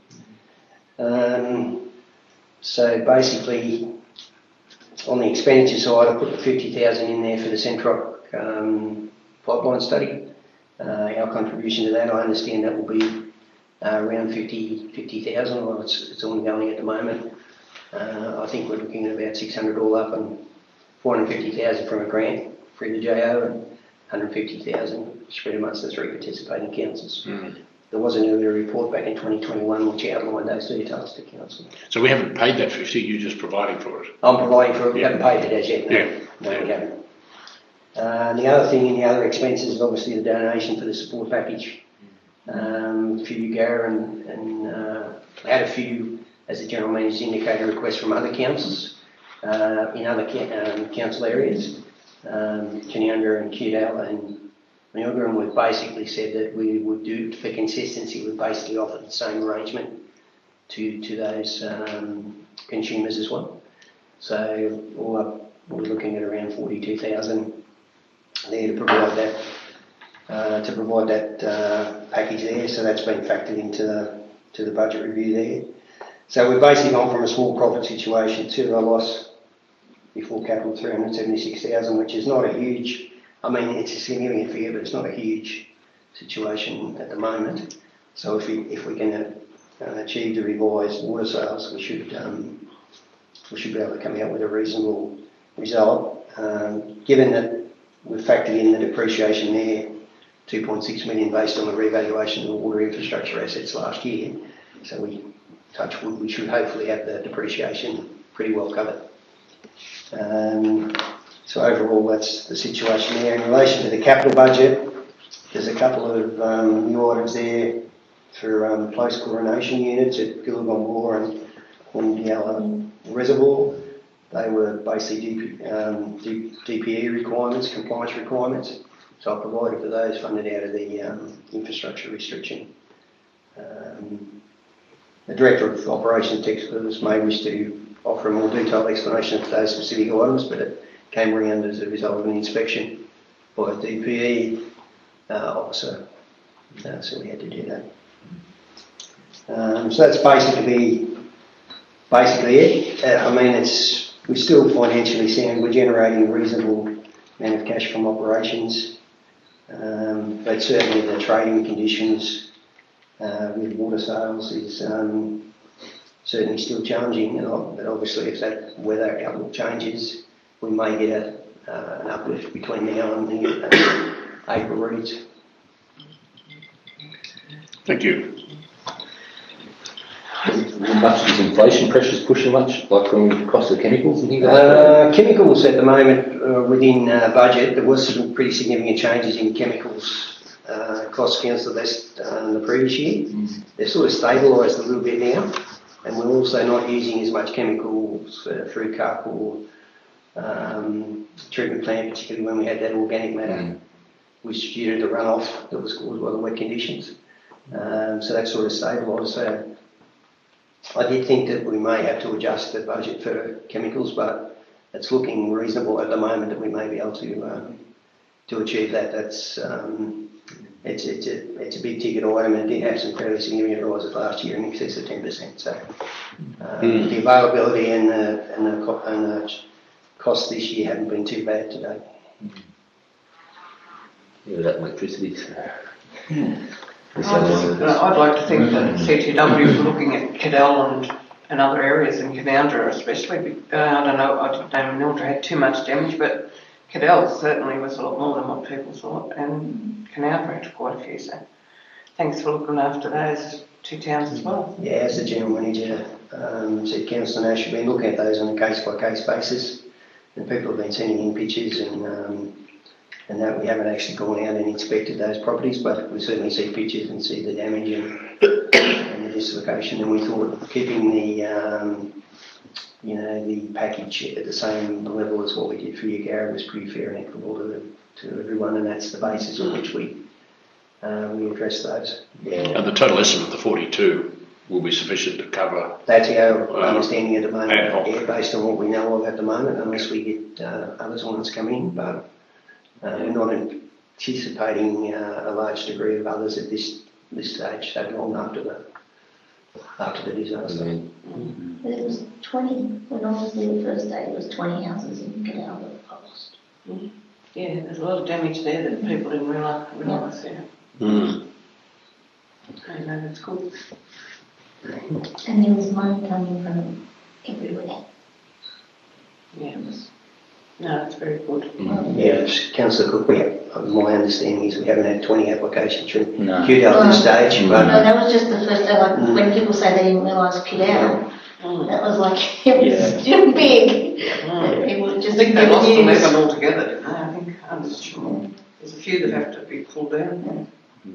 So basically on the expenditure side, I put the 50,000 in there for the Centrock pipeline study. Our contribution to that, I understand that will be around 50,000. Well, it's ongoing at the moment. I think we're looking at about 600 all up, and 450,000 from a grant through the JO, and 150,000 spread amongst the 3 participating councils. There was an earlier report back in 2021 which outlined those details to council. So we haven't paid that 50, you're just providing for it? I'm providing for it, we haven't paid it as yet, no, we haven't. The other thing in the other expenses is obviously the donation for the support package. A few go, and I had a few, as the General Manager indicated, requests from other councils in other council areas, Canowindra and Kewdale and Mayoga, and we've basically said that we would do, for consistency, we've basically offered the same arrangement to those consumers as well. So all up, we're looking at around 42,000 there to provide that package there. So that's been factored into the budget review there. So we've basically gone from a small profit situation to a loss before capital 376,000, which is not a huge. I mean, it's a significant figure, but it's not a huge situation at the moment. So if we can achieve the revised water sales, we should be able to come out with a reasonable result. Given that we've factored in the depreciation there, 2.6 million based on the revaluation of the water infrastructure assets last year. So we touch wood, we should hopefully have the depreciation pretty well covered. So overall, that's the situation there. In relation to the capital budget, there's a couple of new items there for close chlorination units at Goolagong Bore and Hornbialla Reservoir. They were basically DPE requirements, compliance requirements. So I provided for those funded out of the infrastructure restriction. The Director of Operations Technical may wish to offer a more detailed explanation of those specific items, but it came around as a result of an inspection by a DPE officer, so we had to do that. So that's basically it. I mean, we're still financially sound. We're generating a reasonable amount of cash from operations, but certainly the trading conditions with water sales is certainly still challenging. But obviously, if that weather outlook changes, we may get an uplift between now and the April reads. Thank you. Much is inflation pressures pushing much, like on the cost of chemicals and things like that? Chemicals at the moment within budget, there was some pretty significant changes in chemicals cost council less than the previous year. They've sort of stabilised a little bit now, and we're also not using as much chemicals through Carpool treatment plant, particularly when we had that organic matter, which due to the runoff that was caused by the wet conditions. So that sort of stabilised. So I did think that we may have to adjust the budget for chemicals, but it's looking reasonable at the moment that we may be able to achieve that. That's it's a big ticket item, and it did have some fairly significant rises last year in excess of 10%. So the availability and the cost this year haven't been too bad to date. Yeah, that electricity. I'd like to think that CTW is looking at Cadell and and other areas in Canaldra especially. I don't know, I didn't know Mildred had too much damage, but Cadell certainly was a lot more than what people thought, and Canaldra had quite a few, so thanks for looking after those two towns as well. Yeah, as the General Manager said, Councillor Nash, we've been looking at those on a case-by-case basis, and people have been sending in pictures and that we haven't actually gone out and inspected those properties, but we certainly see pictures and see the damage and the dislocation, and we thought keeping the the package at the same level as what we did for Yagara was pretty fair and equitable to everyone, and that's the basis on which we address those. And the total estimate, the 42, will be sufficient to cover. That's our understanding at the moment, ad hoc. yeah, based on what we know of at the moment, unless we get others ones come in, but we're not anticipating a large degree of others at this stage, so long after the disaster. But it was 20, when I was there the first day, it was 20 houses in Cadell that were lost. Yeah, there's a lot of damage there that people didn't realise. Yeah. I know, that's cool. And there was money coming from everywhere. Yeah. No, that's very good. Yeah, Councillor Cook, my understanding is we haven't had 20 applications from No. Cadell at this stage, No, but that was just the first day, like when people say they didn't realise Cadell, that was like, it was too big. That people I just think they never lost 11 used. altogether, didn't they? I think, I'm just sure. There's a few that have to be pulled down.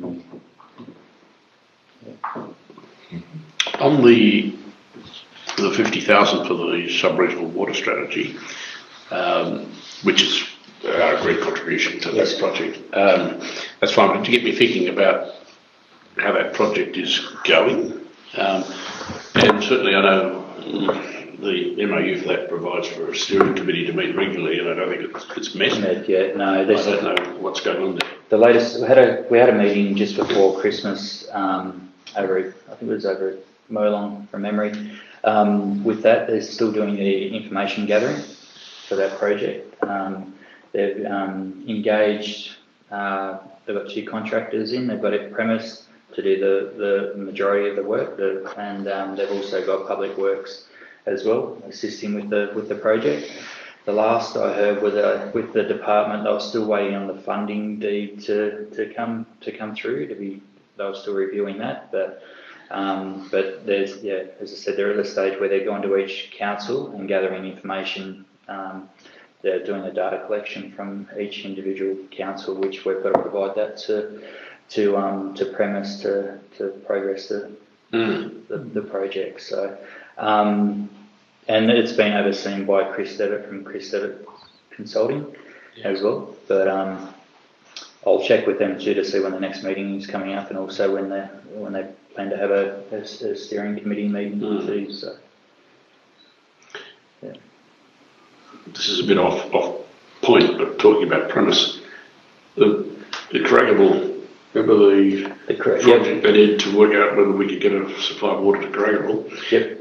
On the 50,000 for the sub-regional water strategy, which is our agreed contribution to Yes. that project, that's fine, but to get me thinking about how that project is going, and certainly I know the MOU for that provides for a steering committee to meet regularly, and I don't think it's met. Yeah, no, I don't know what's going on there. the latest, we had a meeting just before Christmas, over at Molong from memory. With that, they're still doing the information gathering for that project. They've engaged, they've got 2 contractors in, they've got a premise to do the majority of the work, and they've also got Public Works as well, assisting with the project. The last I heard with the department, they were still waiting on the funding deed to come through. They were still reviewing that, but there's, as I said, they're at the stage where they're going to each council and gathering information. They're doing the data collection from each individual council, which we've got to provide that to premise to progress the project. So, and it's been overseen by Chris Devitt from Chris Devitt Consulting as well. But I'll check with them too to see when the next meeting is coming up, and also when they plan to have a steering committee meeting too. So, yeah. This is a bit off point, but talking about premise, the Carragable, remember the project they did to work out whether we could get a supply of water to Carragable? Yep.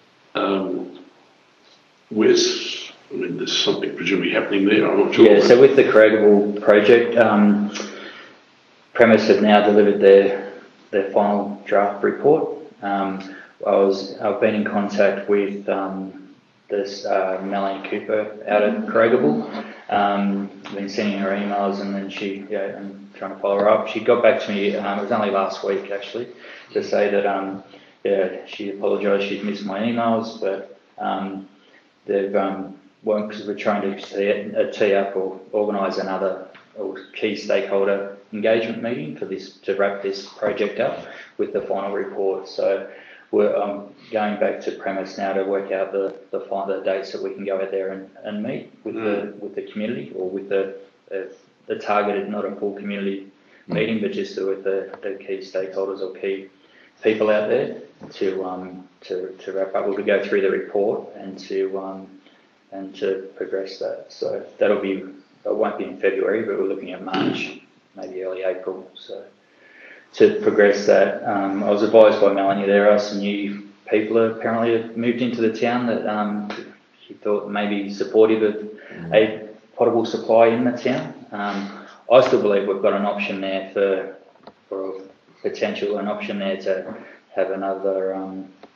There's something presumably happening there, I'm not sure. Yeah, so with the Carragable project, Premise have now delivered their final draft report. I've been in contact with this Melanie Cooper out at Carragable. Been sending her emails, and then I'm trying to follow her up. She got back to me, it was only last week actually, to say that she apologised, she'd missed my emails, but they've because we're trying to tee up or organise another key stakeholder engagement meeting for this, to wrap this project up with the final report. So we're going back to Premise now to work out the dates that we can go out there and meet with the community, or with the targeted, not a full community meeting, but just with the key stakeholders or key people out there to wrap up, or to go through the report and to progress that. So it won't be in February, but we're looking at March, maybe early April. So to progress that, I was advised by Melanie there are some new people that apparently have moved into the town that she thought may be supportive of a potable supply in the town. I still believe we've got an option there for potential, an option there to have another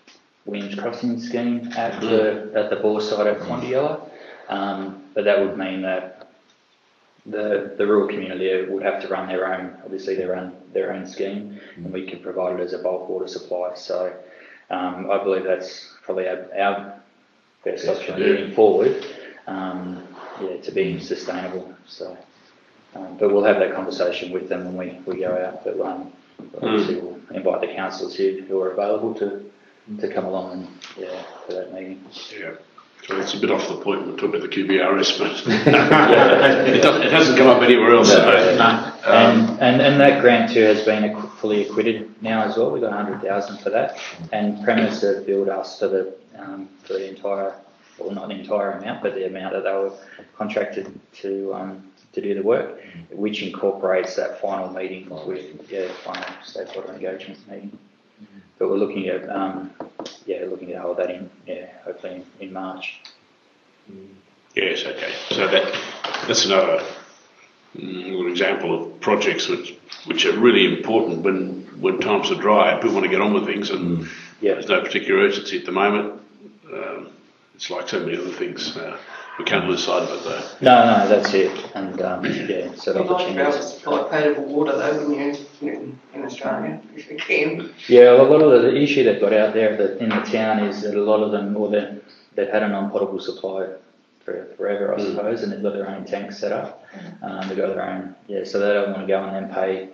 Williams Crossing scheme at the bore site at Condiella. But that would mean that the rural community would have to run their own scheme, and we could provide it as a bulk water supply. So I believe that's probably our best option moving forward, to being sustainable. So, but we'll have that conversation with them when we go out. But obviously we'll invite the councillors who are available to come along and for that meeting. Yeah. So it's a bit off the point. We're talking about the QBRS, but it hasn't come up anywhere else. And that grant too has been fully acquitted now as well. We got 100,000 for that, and Premise have billed us for the entire, well, not the entire amount, but the amount that they were contracted to do the work, which incorporates that final meeting with final stakeholder engagement meeting. But we're looking at hold that in hopefully in March. Yes, okay. So that's another good example of projects which are really important when times are dry and people want to get on with things, and there's no particular urgency at the moment. It's like so many other things. We can't lose sight of it though. No, that's it. And so We'd like to be able to supply potable water though, wouldn't you, in Australia, if we can. Yeah, well, a lot of the issue they've got out there in the town is that a lot of them, they've had a non-potable supply for forever, I suppose, and they've got their own tanks set up. They've got their own, so they don't want to go and then pay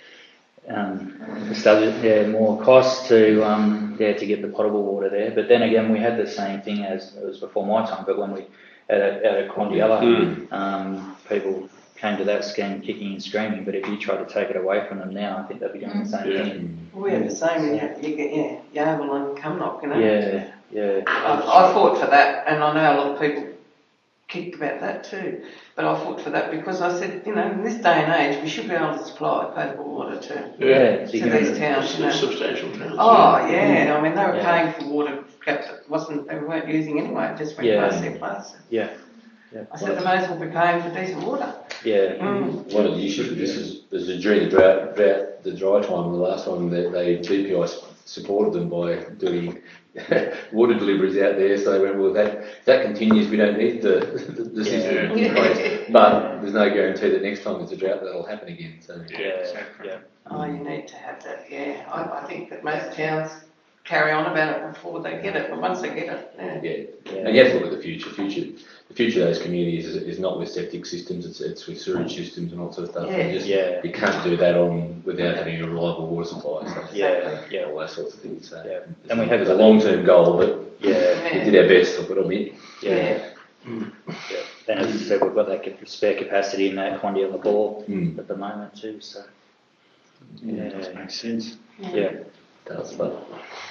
more cost to get the potable water there. But then again, we had the same thing as it was before my time, but when we out at Condiella, people came to that scheme kicking and screaming, but if you try to take it away from them now, I think they'll be doing the same thing. We have the same in Yarwell and Cumnock, you know. Yeah. I fought for that, and I know a lot of people kicked about that too, but I fought for that because I said, in this day and age, we should be able to supply potable water to these towns. Substantial towns. Oh, yeah. I mean, they were paying for water that they weren't using anyway, just replaced their place. Yeah. I said they may as well be paying for decent water. Yeah. One of the issues with this is during the dry time, the last time that DPI supported them by doing water deliveries out there, so they went, well, if that continues, we don't need the system in place. But there's no guarantee that next time there's a drought that'll happen again. So Oh, you need to have that. I think that most towns carry on about it before they get it, but once they get it, and you have to look at the future. The future of those communities is not with septic systems; it's with sewage systems and all sorts of stuff. You can't do that without having a reliable water supply. So all those sorts of things. So and we have a long-term goal, but we did our best. I've got to admit. And as you said, we've got that spare capacity in that Condiella bore at the moment too. So That makes sense. Yeah. Does, but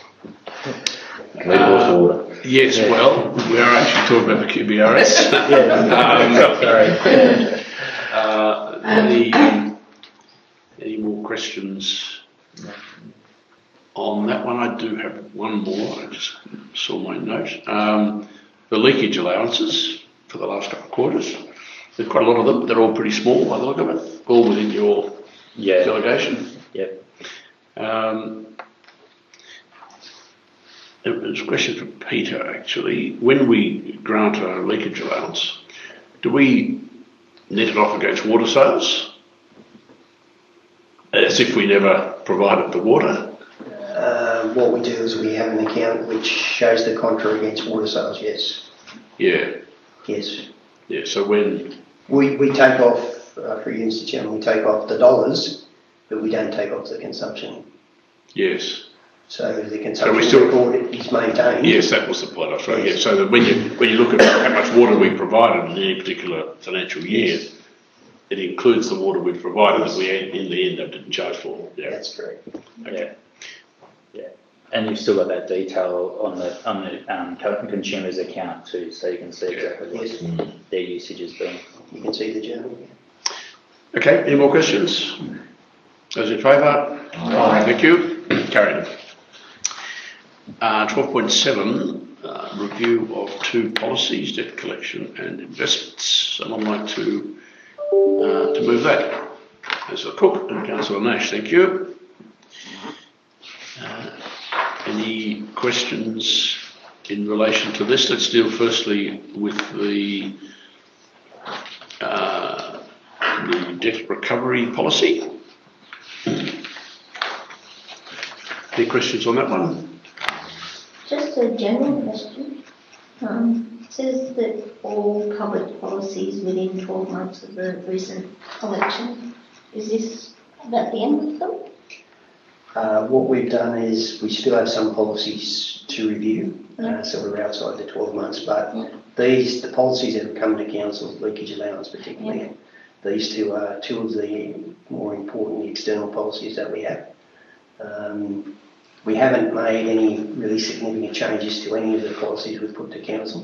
water. Yes, well, we are actually talking about the QBRS. Sorry. Any more questions on that one? I do have one more. I just saw my note. The leakage allowances for the last couple of quarters. There's quite a lot of them. They're all pretty small by the look of it. All within your delegation. Yep. There's a question for Peter, actually. When we grant a leakage allowance, do we net it off against water sales? As if we never provided the water? What we do is we have an account which shows the contra against water sales, yes. Yeah. Yes. Yeah, so when... We take off, for you, Mr. Chairman, we take off the dollars, but we don't take off the consumption. Yes. So the consumption record is maintained. Yes, that was the point. That's right. Yeah. So that when you look at how much water we provided in any particular financial year, it includes the water we provided that we in the end didn't charge for. Yeah. That's correct. Okay. Yeah. And you've still got that detail on the consumer's account too, so you can see exactly what their usage has been. You can see the journal. Okay. Any more questions? Those in favour? Aye. Thank you. Carried. 12.7, review of two policies, debt collection and investments. Someone like to move that? Councillor Cook and Councillor Nash, thank you. Any questions? questions in relation to this? Let's deal firstly with the debt recovery policy. Any questions on that one? Just a general question. It says that all public policies within 12 months of the recent election. Is this about the end of them? What we've done is we still have some policies to review, so we're outside the 12 months, but the policies that have come to council, leakage allowance particularly, these two are two of the more important external policies that we have. We haven't made any really significant changes to any of the policies we've put to council.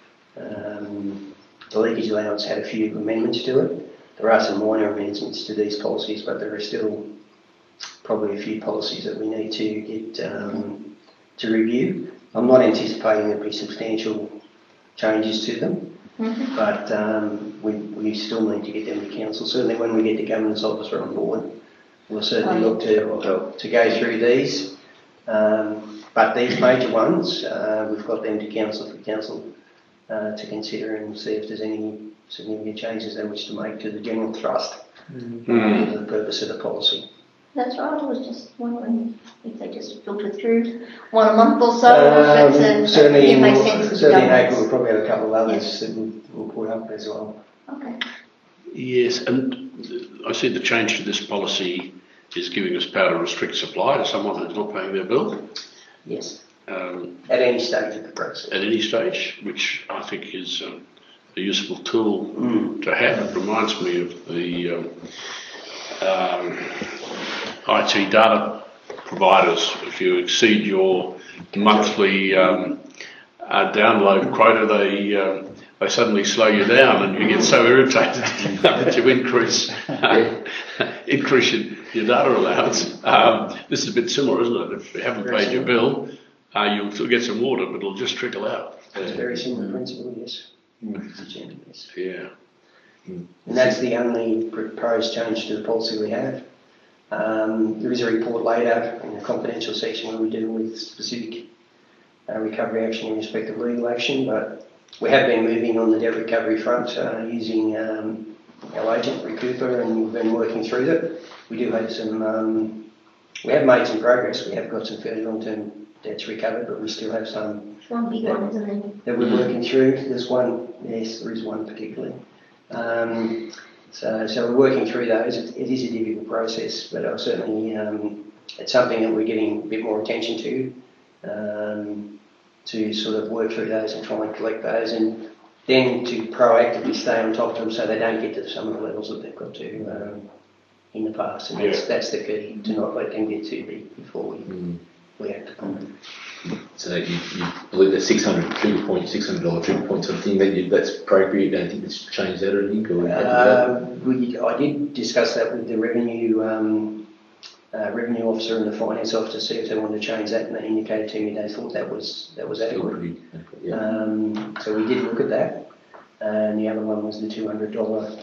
The leakage allowance had a few amendments to it. There are some minor amendments to these policies, but there are still probably a few policies that we need to get to review. I'm not anticipating there'll be substantial changes to them, but we still need to get them to council. Certainly when we get the governance officer on board, we'll certainly look to go through these. But these major ones, we've got them to council for council to consider and see if there's any significant changes they wish to make to the general thrust for the purpose of the policy. That's right, I was just wondering if they just filter through one a month or so. Certainly it makes sense. Certainly in April we'll probably have a couple of others that we'll put up as well. Okay. Yes, and I see the change to this policy is giving us power to restrict supply to someone who's not paying their bill. Yes. At any stage of the process. At any stage, which I think is a useful tool to have. It reminds me of the IT data providers. If you exceed your monthly download quota, they suddenly slow you down, and you get so irritated that you increase your data allowance. This is a bit similar, isn't it? If you haven't paid your bill, you'll still get some water, but it'll just trickle out. It's a very similar principle, yes. Yes. Yeah. And that's the only proposed change to the policy we have. There is a report later in the confidential section where we deal with specific recovery action in respect of legal action, but we have been moving on the debt recovery front using our agent, Recooper, and we've been working through that. We do have some, we have made some progress. We have got some fairly long-term debts recovered, but we still have some one big one, isn't it? that we're working through. There's one, yes, there is one particularly. So we're working through those. It is a difficult process, but I'll certainly, it's something that we're getting a bit more attention to sort of work through those and try and collect those, and then to proactively stay on top of them so they don't get to some of the levels that they've got to in the past. And that's the key, to not let them get too big before we act upon them. So you believe that $600 trigger point sort of thing, that's appropriate? Don't think it's changed that or anything? Or I did discuss that with the revenue officer and the finance officer, see if they wanted to change that, and they indicated to me they thought that was adequate. So we did look at that, and the other one was the $200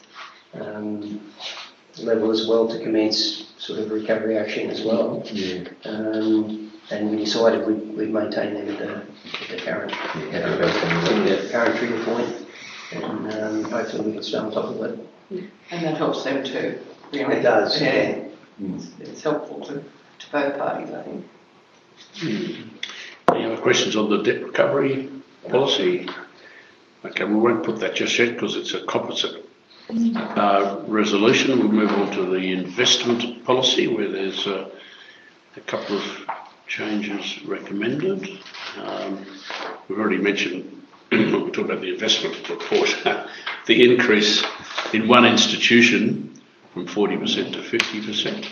level as well, to commence sort of recovery action as well. And we decided we'd maintain them at the current current trigger point, and hopefully we can stay on top of it. And that helps them too. Really. It does. Yeah. It's helpful to both parties, I think. Any other questions on the debt recovery policy? Okay, we won't put that just yet because it's a composite resolution. We'll move on to the investment policy, where there's a couple of changes recommended. We've already mentioned, when we talk about the investment report, the increase in one institution from 40% to 50%.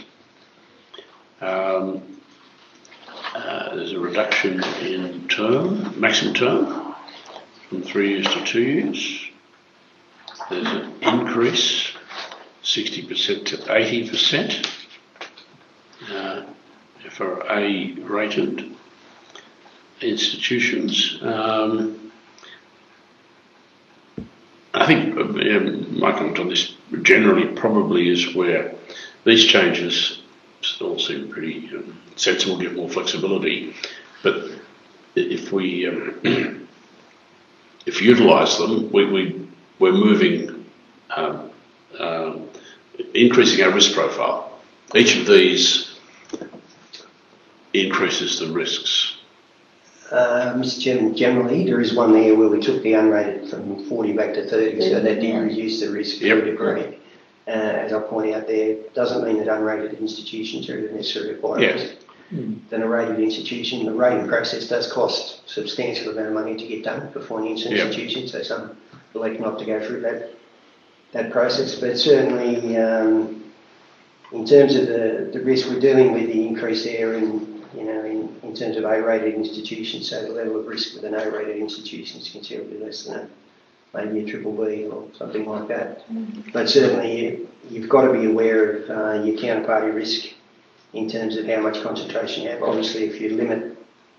There's a reduction in maximum term, from 3 years to 2 years. There's an increase, 60% to 80%, for A-rated institutions. I think my comment on this generally probably is where these changes still seem pretty sensible, give more flexibility, but if we if utilise them, we're moving, increasing our risk profile. Each of these increases the risks. Mr. Chairman, generally there is one there where we took the unrated from 40 back to 30, so that did reduce the risk to a degree. As I point out there, doesn't mean that unrated institutions are necessarily required risk. Than a rated institution. The rating process does cost a substantial amount of money to get done for financial institutions, so some elect not to go through that process. But certainly, in terms of the risk, we're dealing with the increase there in terms of A-rated institutions, so the level of risk with an A-rated institution is considerably less than maybe a triple B or something like that. But certainly, you've got to be aware of your counterparty risk in terms of how much concentration you have. Obviously, if you limit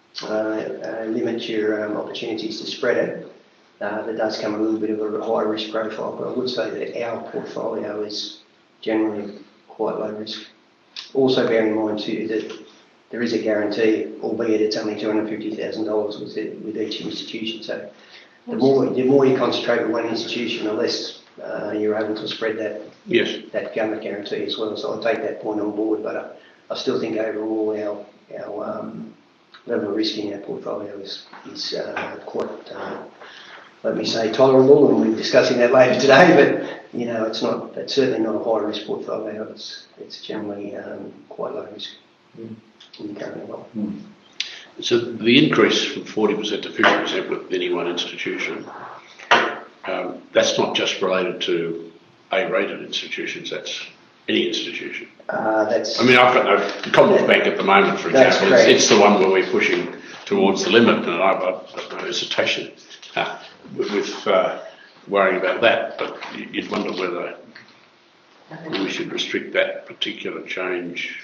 your opportunities to spread it, there does come a little bit of a high risk profile. But I would say that our portfolio is generally quite low risk. Also, bear in mind too that there is a guarantee, albeit it's only $250,000 with each institution. So the more you concentrate with one institution, the less you're able to spread that government guarantee as well. So I'll take that point on board, but I still think overall our level of risk in our portfolio is quite, let me say, tolerable, and we're discussing that later today. But it's certainly not a high risk portfolio. It's generally quite low risk in the current environment. So the increase from 40% to 50% with any one institution, that's not just related to A-rated institutions. That's any institution. I've got no Commonwealth Bank at the moment, for example. It's the one where we're pushing towards the limit, and I've got no hesitation with worrying about that. But you'd wonder whether we should restrict that particular change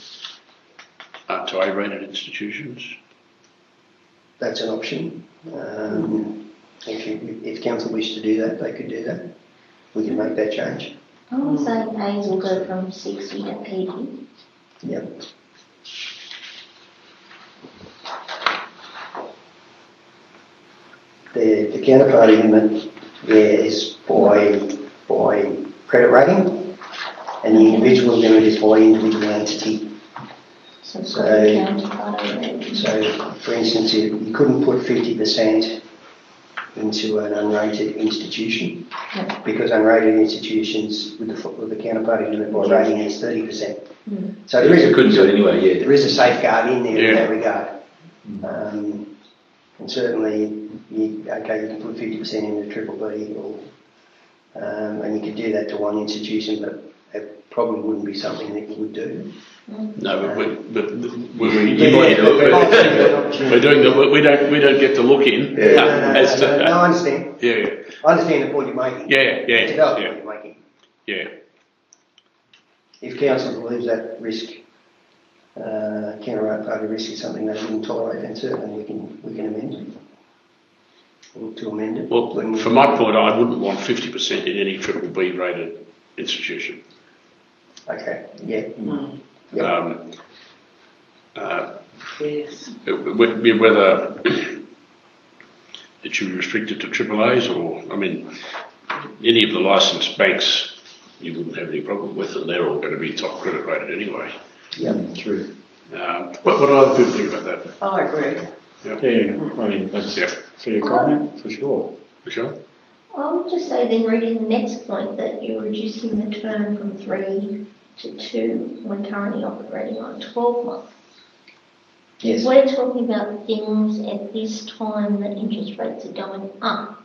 to A-rated institutions. That's an option. If council wish to do that, they could do that. We can make that change. I would say A's will go from 60 to 80. Yep. The counterparty limit there is by credit rating, and the individual limit is by individual entity. So, for instance, you couldn't put 50% into an unrated institution because unrated institutions with the counterparty limit by rating is 30%. So you couldn't do it anyway. Yeah, there is a safeguard in there in that regard. And certainly, you can put 50% into triple B, and you could do that to one institution, but it probably wouldn't be something that you would do. No, but we don't get to look in. No, I understand. Yeah. I understand the point you're making. Yeah. Develop the point you're making. Yeah. If council believes that risk, counterparty risk is something they wouldn't tolerate, then certainly we can amend it. To amend it. Well, from my point, I wouldn't want 50% in any triple B rated institution. Okay. Yeah. Yes. Whether it should be restricted to triple A's or, any of the licensed banks you wouldn't have any problem with, and they're all going to be top credit rated anyway. Yeah, true. What do other people think about that? I agree. Yeah, that's fair comment, for sure. Michelle? I would just say then reading the next point that you're reducing the term from 3 to 2 when currently operating on 12 months. Yes. We're talking about things at this time that interest rates are going up.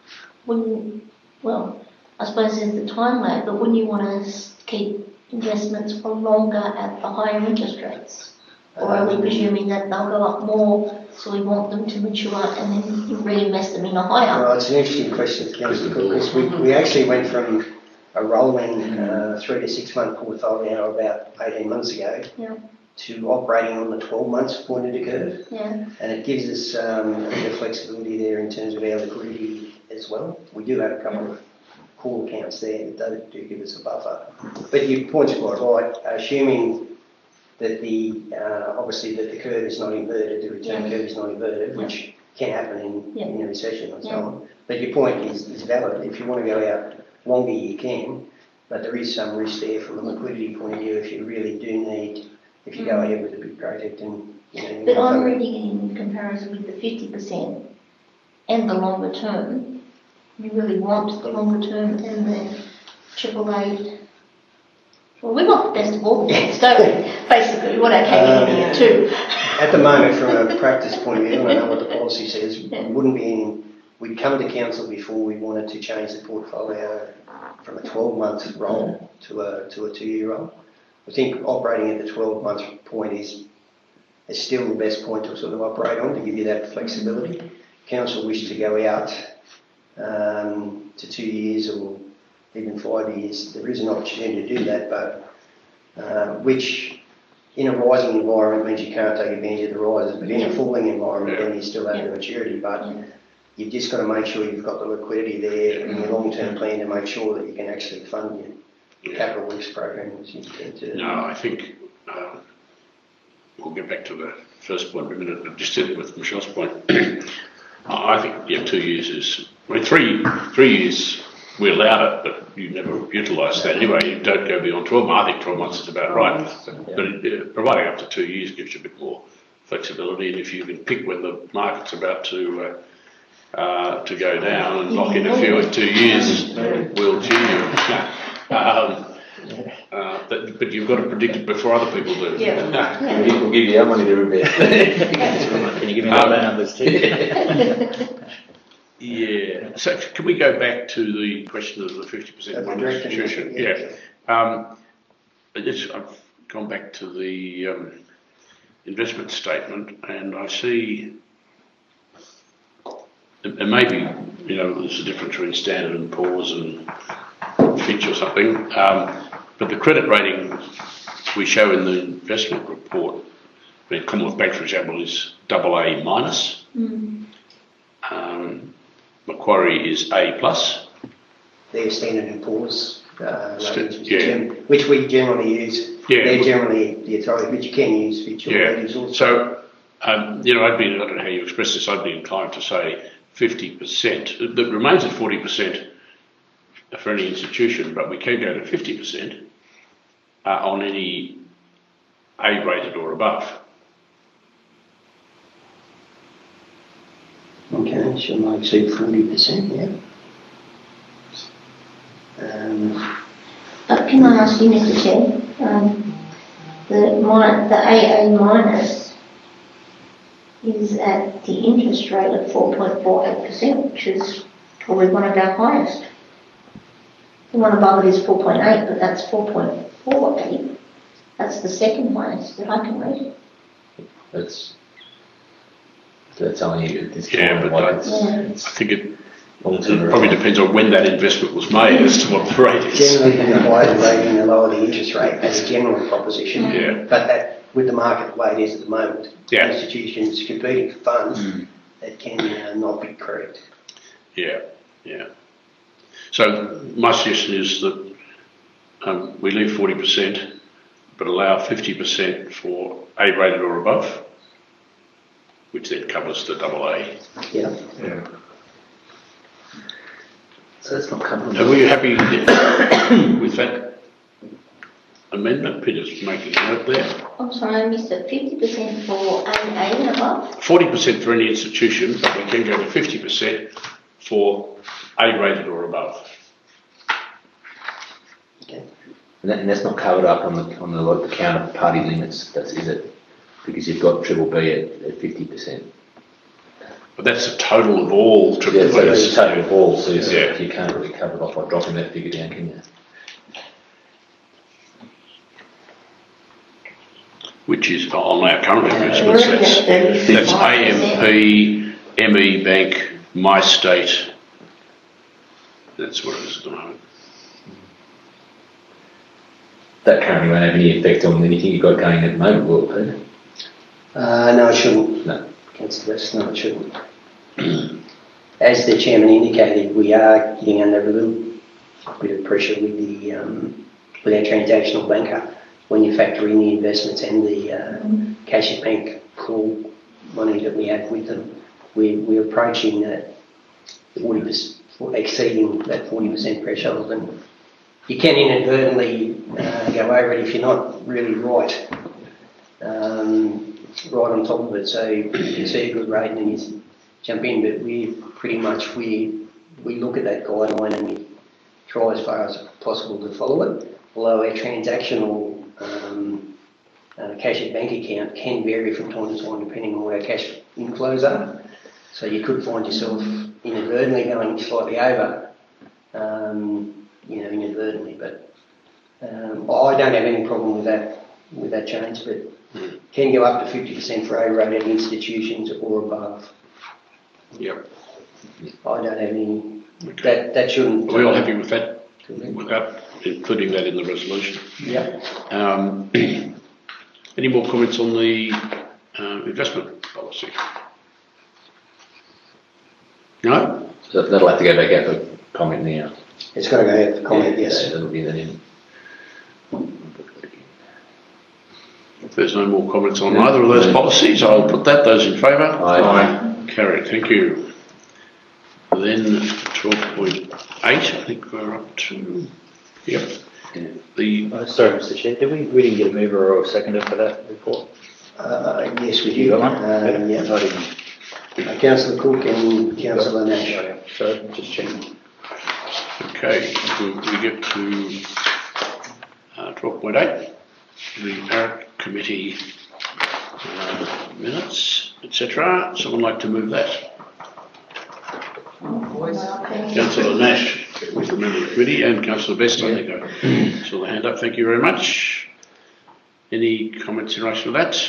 I suppose there's the time lag, but wouldn't you want to keep investments for longer at the higher interest rates? Or are we presuming that they'll go up more, so we want them to mature and then reinvest them in a higher? Well, it's an interesting question, because we actually went from a rolling 3 to 6 month portfolio about 18 months ago to operating on the 12 months point of the curve. Yeah. And it gives us a bit of flexibility there in terms of our liquidity as well. We do have a couple of call accounts there that do give us a buffer. But your point's quite right, assuming that obviously that the curve is not inverted, the return curve is not inverted, which can happen in a recession and so Yeah. on. But your point is valid. If you want to go out longer, you can, but there is some risk there from a liquidity point of view if you really do need, if you go ahead with a big project and, you But know, I'm reading it in comparison with the 50% and the longer term. You really want the longer term and the AAA. Well, we want the best of all worlds, don't we? Basically, what I came in here too. At the moment, from a practice point of view, I know what the policy says, we'd come to council before we wanted to change the portfolio from a 12-month roll to a 2-year roll. I think operating at the 12-month point is still the best point to sort of operate on to give you that flexibility. Council wished to go out to 2 years or even 5 years. There is an opportunity to do that, but which in a rising environment means you can't take advantage of the rises, but in a falling environment then you still have the maturity. But you've just got to make sure you've got the liquidity there in your long-term plan to make sure that you can actually fund your capital works program as you intend to. No, I think we'll get back to the first point in a minute, but just with Michelle's point, I think 2 years is, I mean, 3 years we allowed it, but you never utilised that anyway. You don't go beyond 12 months. I think 12 months is about right. But providing up to 2 years gives you a bit more flexibility, and if you can pick when the market's about to go down and lock in a few in 2 years, we'll cheer you. But you've got to predict it before other people do. We'll give you our money to invest. Can you give me other numbers too? Yeah. So can we go back to the question of the 50% one institution? I've gone back to the investment statement, and I see, and maybe there's a difference between Standard & Poor's and Fitch or something, but the credit rating we show in the investment report, I mean, Commonwealth Bank, for example, is AA minus. Macquarie is A plus. They're Standard & Poor's ratings, which we generally use. They're generally the authority, which you can use Fitch or ratings also. So, I don't know how you express this, I'd be inclined to say 50%. That remains at 40% for any institution, but we can go to 50% on any A-rated or above. Okay, so might exceed 40%, Can I ask you, Mr. Chair, the AA minus is at the interest rate of 4.48%, which is probably one of our highest. The one above it is 4.8, but that's 4.48. That's the second highest that I can read. That's only a discount. Yeah, but I think it probably depends on when that investment was made as to what the rate is. Generally, the higher the rating, the lower the interest rate as a general proposition. Yeah. But that, with the market the way it is at the moment, institutions competing for funds, that can not be correct. Yeah. So my suggestion is that we leave 40%, but allow 50% for A-rated or above, which then covers the AA. Yeah. So that's not covered. Are we happy with that amendment? Peter's making a note there. I'm sorry, I missed it. 50% for AA and above? 40% for any institution, but we can go to 50% for A-rated or above. Okay. And that's not covered up on the counterparty limits, is it? Because you've got BBB at 50%. But that's the total of all BBBs. Yeah, so that's the total of all, so you can't really cover it off by dropping that figure down, can you? Which is on our current investments, that's AMP, ME Bank, MyState. That's what it is at the moment. That currently won't have any effect on anything you've got going at the moment, will it, Peter? No, it shouldn't. No. Councillor West, no, it shouldn't. As the chairman indicated, we are getting under a little bit of pressure with our transactional banker when you factor in the investments and the cash at bank call money that we have with them. we're approaching that 40%, exceeding that 40% threshold, and you can inadvertently go over it if you're not really right on top of it. So you can see a good rate and then you jump in, but we pretty much we look at that guideline and we try as far as possible to follow it. Although our transactional cash at bank account can vary from time to time depending on what our cash inflows are. So you could find yourself inadvertently going slightly over, inadvertently. But I don't have any problem with that change, but can go up to 50% for A-rated institutions or above. Yep. I don't have any. That shouldn't. Are we all happy with that? Without including that in the resolution. Yep. Any more comments on the investment policy? No? So that'll have to go back out for comment now. It's got to go out for comment, yes. Yeah, that'll be then in. If there's no more comments on either of those policies, I'll put that. Those in favour? Aye. Carried. Thank you. Then 12.8, I think we're up to. Yep. The sorry, Mr. Chair, we didn't get a mover or a seconder for that report? Yes, we You did. got one? Yeah. I didn't. Councillor Cook and Councillor Nash. So just checking. okay, we get to 12.8, the ARIC committee minutes, etc. Someone like to move that? Councillor Nash was the member of the committee, and Councillor Best, I think I saw the hand up. Thank you very much. Any comments in relation to that?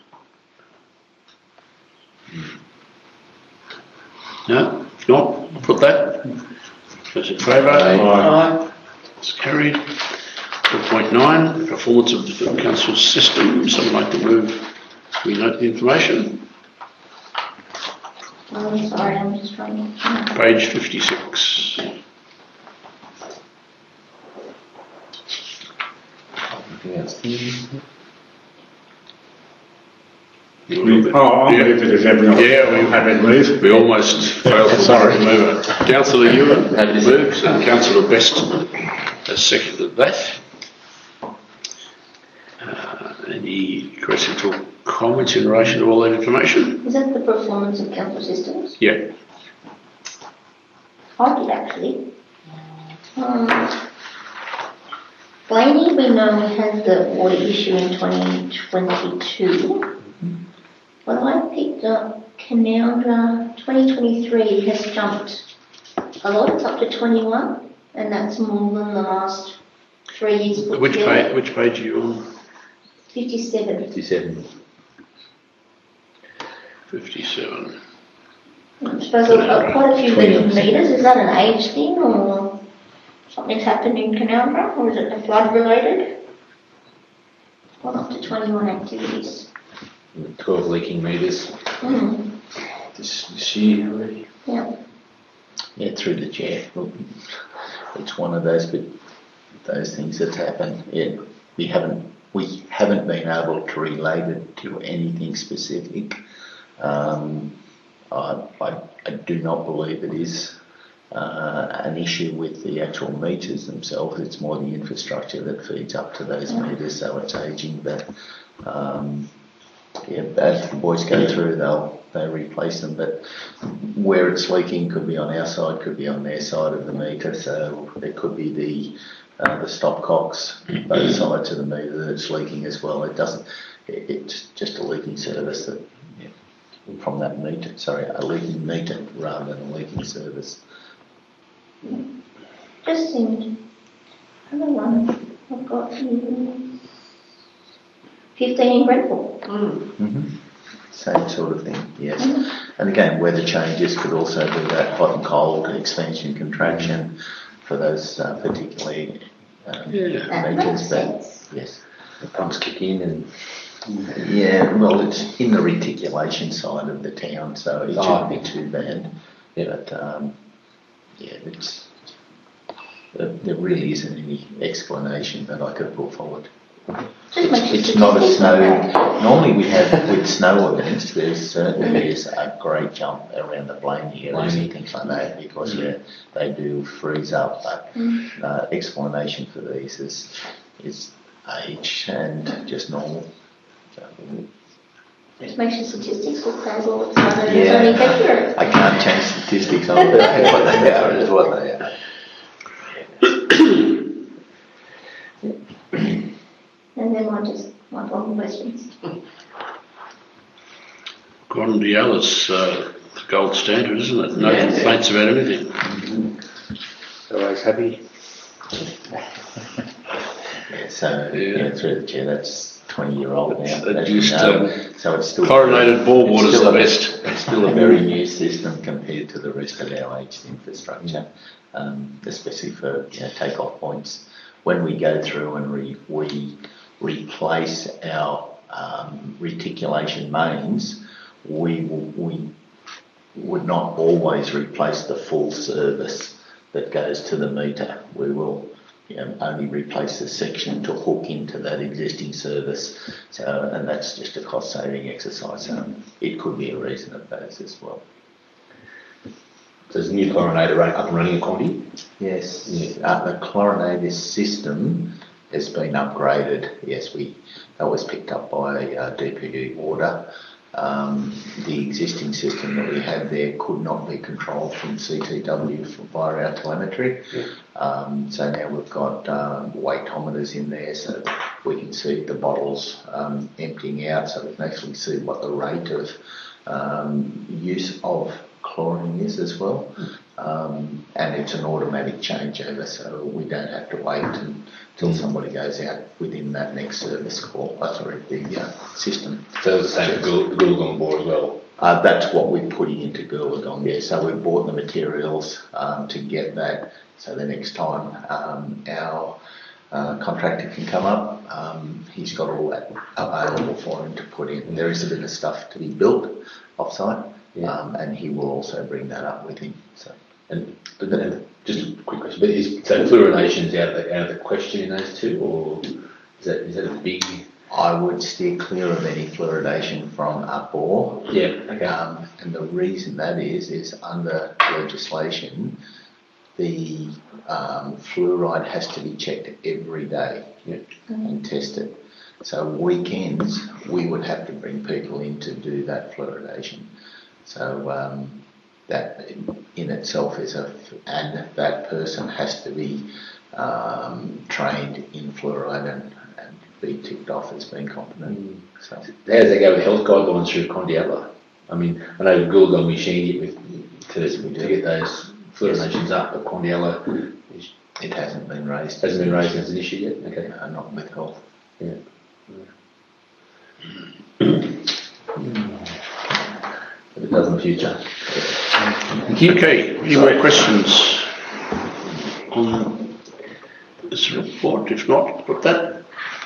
No? If not, I'll put that. Those in favour? Aye. It's carried. 12.9, performance of the council system. Someone like to move, we note the information. I'm sorry, I'm just trying to. Page 56. Anything else? I'll move it as everyone. Yeah, we almost failed to move it. Councillor Ewan moves and Councillor Best has seconded that. Any questions or comments in relation to all that information? Is that the performance of council systems? Yeah. I did actually. Blaney, we know we had the water issue in 2022. When I picked up Canowra, 2023 has jumped a lot. It's up to 21, and that's more than the last 3 years put together. Which page are you on? 57. 57. 57. I suppose quite a few leaking meters. Is that an age thing, or something's happened in Canowra, or is it flood related? Gone up to 21 activities. 12 leaking meters. This year already. Yeah. Yeah, through the chair. Look, it's one of those things that's happened. Yeah, we haven't been able to relate it to anything specific. I do not believe it is an issue with the actual meters themselves. It's more the infrastructure that feeds up to those meters, so it's aging. But as the boys go through, they'll replace them. But where it's leaking could be on our side, could be on their side of the meter. So there could be the stopcocks, both sides of the meter that's leaking as well. It's just a leaking service that, from that meter, a leaking meter rather than a leaking service. Just seemed, another one I've got here, 15 in Grenfell. Same sort of thing, yes. And again, weather changes could also be that hot and cold, expansion, contraction for those particularly That meters. makes But sense. yes, The pumps kick in and. yeah, well, it's in the reticulation side of the town, so it shouldn't be too bad. Yeah. But there really isn't any explanation that I could put forward. Just makes your It's not a statistics snow. look bad. Normally we have with snow events, there's certainly is a great jump around the Blaney areas and things like that because they do freeze up. But explanation for these is age and just normal. So, Just makes your statistics look bad all of a sudden. It's only accurate. I can't change statistics on that. What they are is what they are. And then my one questions. Grondiala's the gold standard, isn't it? No complaints about anything. Always happy. So through the chair, that's 20-year-old now. It's You just, know, so it's still chlorinated bore water's the best. It's still a very new system compared to the rest of our aged infrastructure, especially for take-off points. When we go through and we replace our reticulation mains, we would not always replace the full service that goes to the meter. We will only replace the section to hook into that existing service. So, and that's just a cost-saving exercise. So it could be a reason of those as well. So is the new chlorinator up and running at Condy? Yes, the chlorinator system has been upgraded. Yes, that was picked up by DPE Water. The existing system that we had there could not be controlled from CTW via our telemetry. So now we've got weightometers in there so we can see the bottles emptying out, so we can actually see what the rate of use of chlorine is as well. And it's an automatic changeover, so we don't have to wait until somebody goes out within that next service call. The system. So it's the same for Goolagong Bore as well? That's what we're putting into Goolagong, yeah. So we've bought the materials to get that, so the next time our contractor can come up, he's got all that available for him to put in. And there is a bit of stuff to be built off-site, and he will also bring that up with him. So. But then, just a quick question, but so fluorination's out of the question in those two, or is that a big... I would steer clear of any fluoridation from a bore. Yeah, okay. And the reason that is under legislation, the fluoride has to be checked every day and tested. So weekends, we would have to bring people in to do that fluoridation. So that in itself is and that person has to be trained in fluoride and be ticked off as being competent. So how does that go with health guidelines through Condiella? I mean, I know Goolagong machined it to get those fluorinations up, but Condiella, it hasn't been raised. Hasn't been raised as an issue yet? Okay. Not with health. Yeah. If it does in the future. Okay, any more questions on this report? If not, put that.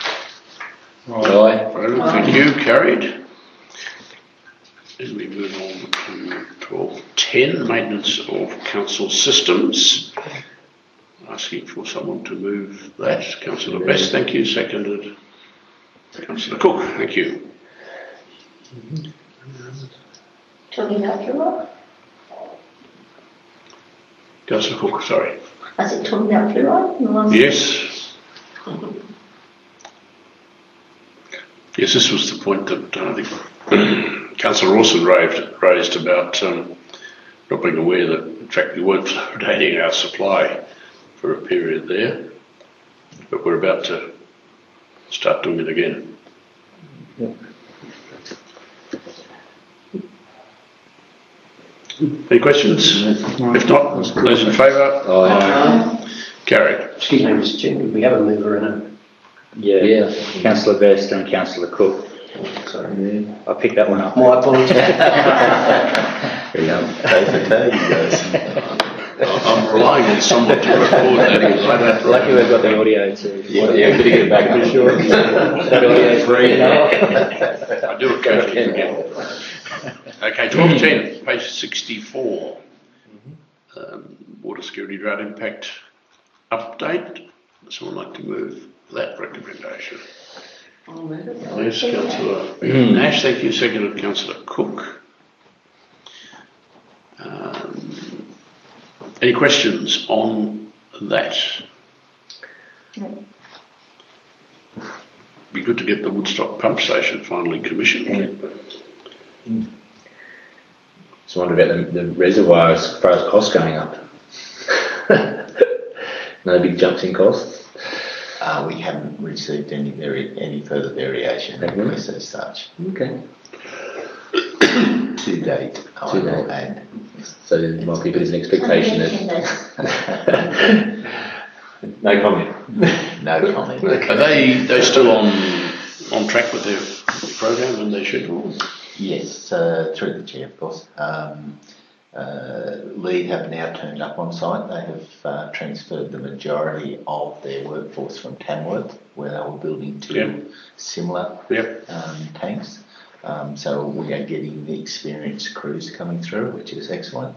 Aye. Thank you, carried. Then we move on to 12.10, maintenance of council systems. Asking for someone to move that. Councillor Best, thank you. Seconded. Councillor Cook, thank you. Talking about fluoride? Councillor Cook, sorry. I said talking about fluoride? Yes. Yes, this was the point that I think Councillor Rawson raised about not being aware that in fact we weren't fluoridating our supply for a period there, but we're about to start doing it again. Yeah. Any questions? If not, those in favour? Aye. Carried. Excuse me, Mr. Chairman, we have a mover and a... Yeah. Councillor Best and Councillor Cook. Sorry. I picked that one up. My apologies. I'm relying on someone to record that. Lucky we've got the audio too. Yeah, good to get it back. Pretty sure. That audio's free now. I do occasionally forget. Okay, 12.10, page 64. Water security drought impact update. Would someone like to move that recommendation? I'll move it. Yes, Councillor Nash, thank you. Seconded Councillor Cook. Any questions on that? No. Be good to get the Woodstock pump station finally commissioned. Just wonder about the reservoir as far as costs going up. No big jumps in costs. We haven't received any further variation requests as such. Okay. To date, I will add. So there might be a bit of an expectation that. No comment. No comment. Are they still on track with their program and their schedule? Yes, through the chair, of course. Lead have now turned up on site. They have transferred the majority of their workforce from Tamworth, where they were building two similar tanks. So we are getting the experienced crews coming through, which is excellent.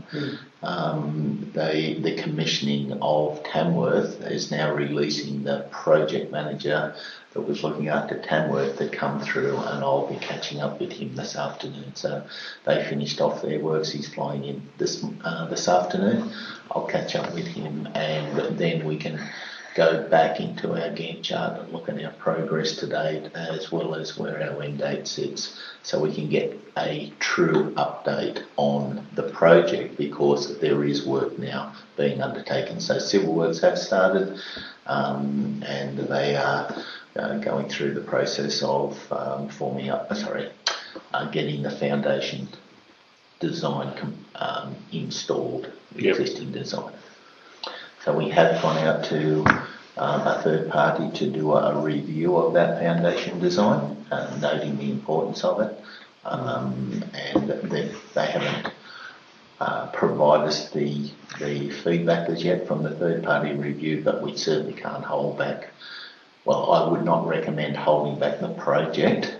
The commissioning of Tamworth is now releasing the project manager that was looking after Tamworth to come through, and I'll be catching up with him this afternoon. So they finished off their works. He's flying in this afternoon. I'll catch up with him, and then we can go back into our Gantt chart and look at our progress to date, as well as where our end date sits, so we can get a true update on the project, because there is work now being undertaken. So civil works have started, and they are going through the process of getting the foundation design installed, existing design. So we have gone out to a third party to do a review of that foundation design, noting the importance of it, and they haven't provided us the feedback as yet from the third party review, but we certainly can't hold back. Well, I would not recommend holding back the project,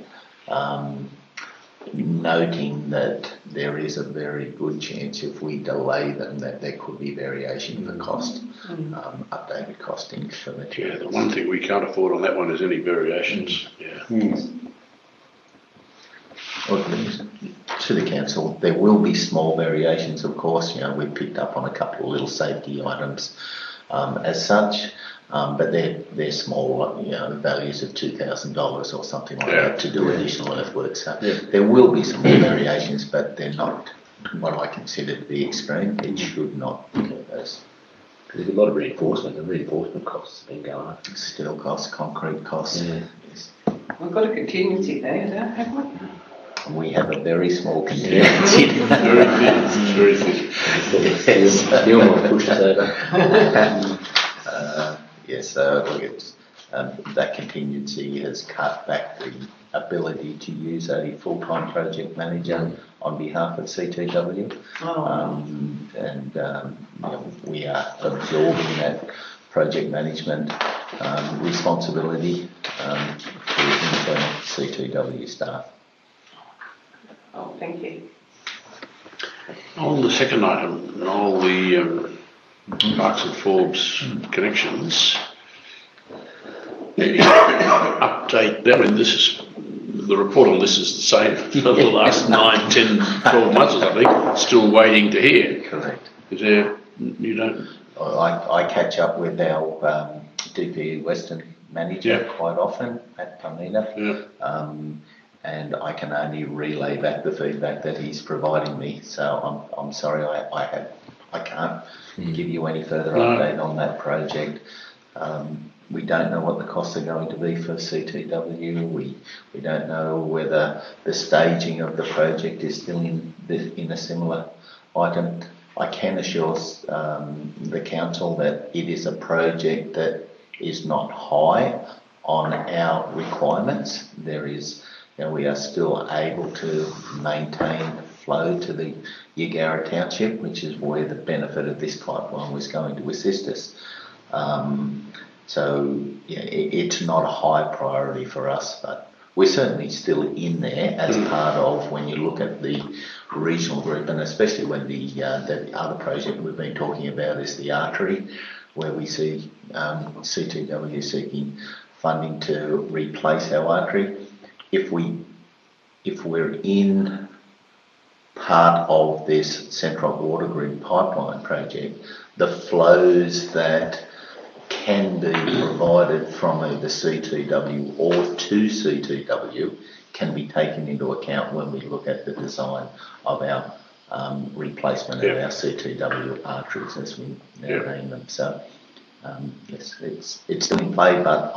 noting that there is a very good chance if we delay them that there could be variation for cost, updated costing for materials. Yeah, the one thing we can't afford on that one is any variations. Well, to the council, there will be small variations, of course. We picked up on a couple of little safety items as such. But they're small, values of $2,000 or something like that to do additional earthworks. So there will be some more variations, but they're not what I consider to be extreme. It should not occur those. There's a lot of reinforcement costs have been going up. Steel costs, concrete costs. Yes. We've got a contingency there, haven't we? And we have a very small contingency. Very thin. Yes. You might push us over. Yes, that contingency has cut back the ability to use a full-time project manager on behalf of CTW. We are absorbing that project management responsibility for internal CTW staff. Oh, thank you. On the second item, all the Parks and Forbes connections. Update. I mean, the report on this is the same for the last 9, 10, 12 months, I think. Still waiting to hear. Correct. Is there? You don't. I catch up with our DPE Western manager quite often at Palmina. And I can only relay back the feedback that he's providing me. So I'm sorry, I can't give you any further update on that project. We don't know what the costs are going to be for CTW. We don't know whether the staging of the project is still in a similar item. I can assure the council that it is a project that is not high on our requirements. We are still able to maintain flow to the Yagara Township, which is where the benefit of this pipeline was going to assist us. It's not a high priority for us, but we're certainly still in there as part of when you look at the regional group, and especially when the other project we've been talking about is the artery, where we see CTW seeking funding to replace our artery. If we're in part of this Central Water Grid pipeline project, the flows that can be provided from either CTW or to CTW can be taken into account when we look at the design of our replacement of our CTW arteries, as we now name them. So yes, it's still in play, but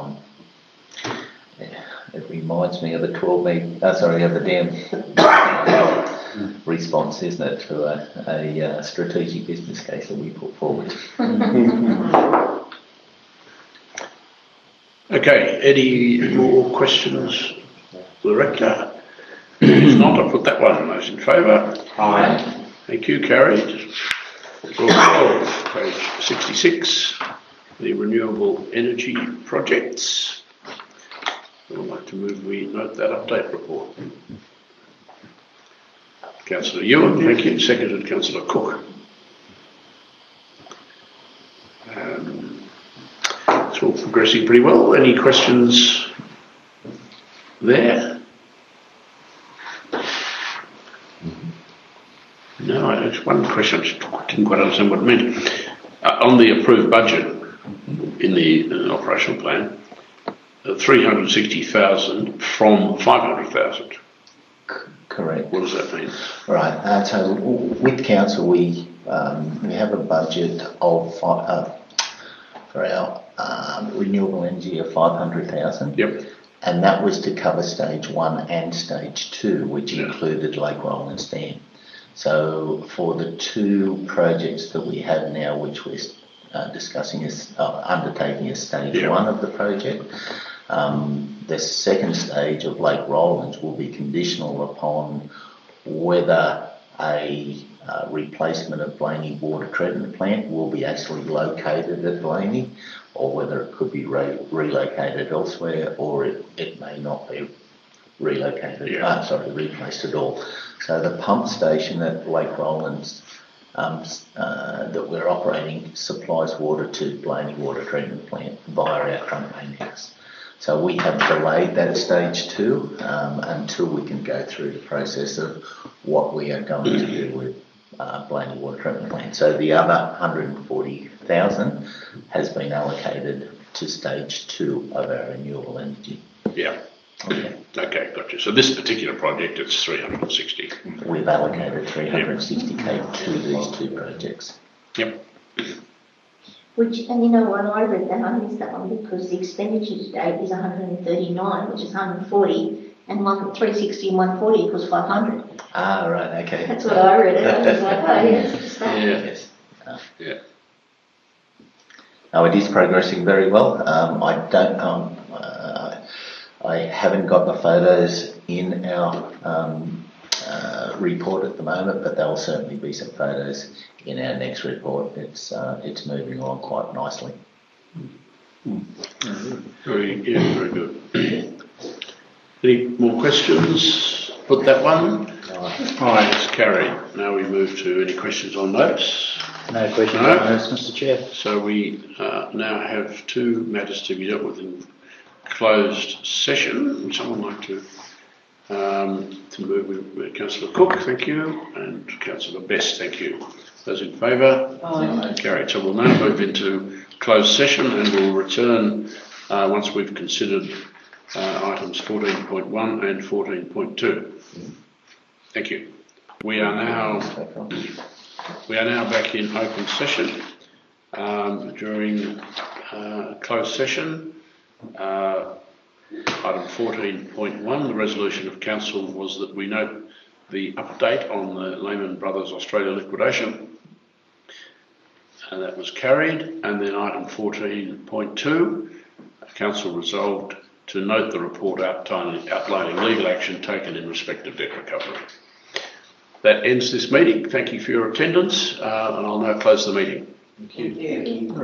it reminds me of the of the dam response, isn't it, to a strategic business case that we put forward. Okay, any more questions for the rector? If not, I'll put that one. Those in favour? Aye. Thank you, carried. Rule 12, page 66, the renewable energy projects. I would like to move we note that update report. Councillor Ewan, thank you. Seconded, Councillor Cook. It's all progressing pretty well. Any questions there? No, there's one question. I didn't quite understand what it meant. On the approved budget in the operational plan, 360,000 from 500,000. Correct. What does that mean? Right. So with council, we have a budget of for our renewable energy of 500,000. Yep. And that was to cover stage 1 and stage 2, which included Lake Rollins Dam. So for the 2 projects that we have now, which we're discussing as undertaking as stage 1 of the project, the second stage of Lake Rollins will be conditional upon whether a replacement of Blaney water treatment plant will be actually located at Blaney, or whether it could be relocated elsewhere, or it may not be relocated, replaced at all. So the pump station at Lake Rollins that we're operating supplies water to Blaney water treatment plant via our front main house. So we have delayed that stage 2 until we can go through the process of what we are going to do with Blaney water treatment plant. So the other 140,000 has been allocated to stage 2 of our renewable energy. Yeah. Okay, gotcha. So this particular project, it's 360. We've allocated 360k to these 2 projects. Yep. Which, and you know what, I read that, I missed that one because the expenditure to date is 139, which is 140, and 360 and 140 equals 500. Ah, right, okay. That's what I read. I was like, oh yes, it's that. Yes. Yeah. No, it is progressing very well. I haven't got the photos in our report at the moment, but there will certainly be some photos in our next report. It's moving along quite nicely. Very good. Any more questions? Put that one. Aye, it's carried. Now we move to any questions on notes. No questions on notes, Mr. Chair. So we now have 2 matters to be dealt with in closed session. Would someone like to move with Councillor Cook? Thank you. And Councillor Best, thank you. Those in favour? Aye. Carried. So we'll now move into closed session and we'll return once we've considered items 14.1 and 14.2. Thank you. We are now back in open session. During closed session, item 14.1, the resolution of council was that we note the update on the Lehman Brothers Australia liquidation, and that was carried. And then item 14.2, council resolved to note the report outlining legal action taken in respect of debt recovery. That ends this meeting. Thank you for your attendance, and I'll now close the meeting. Thank you.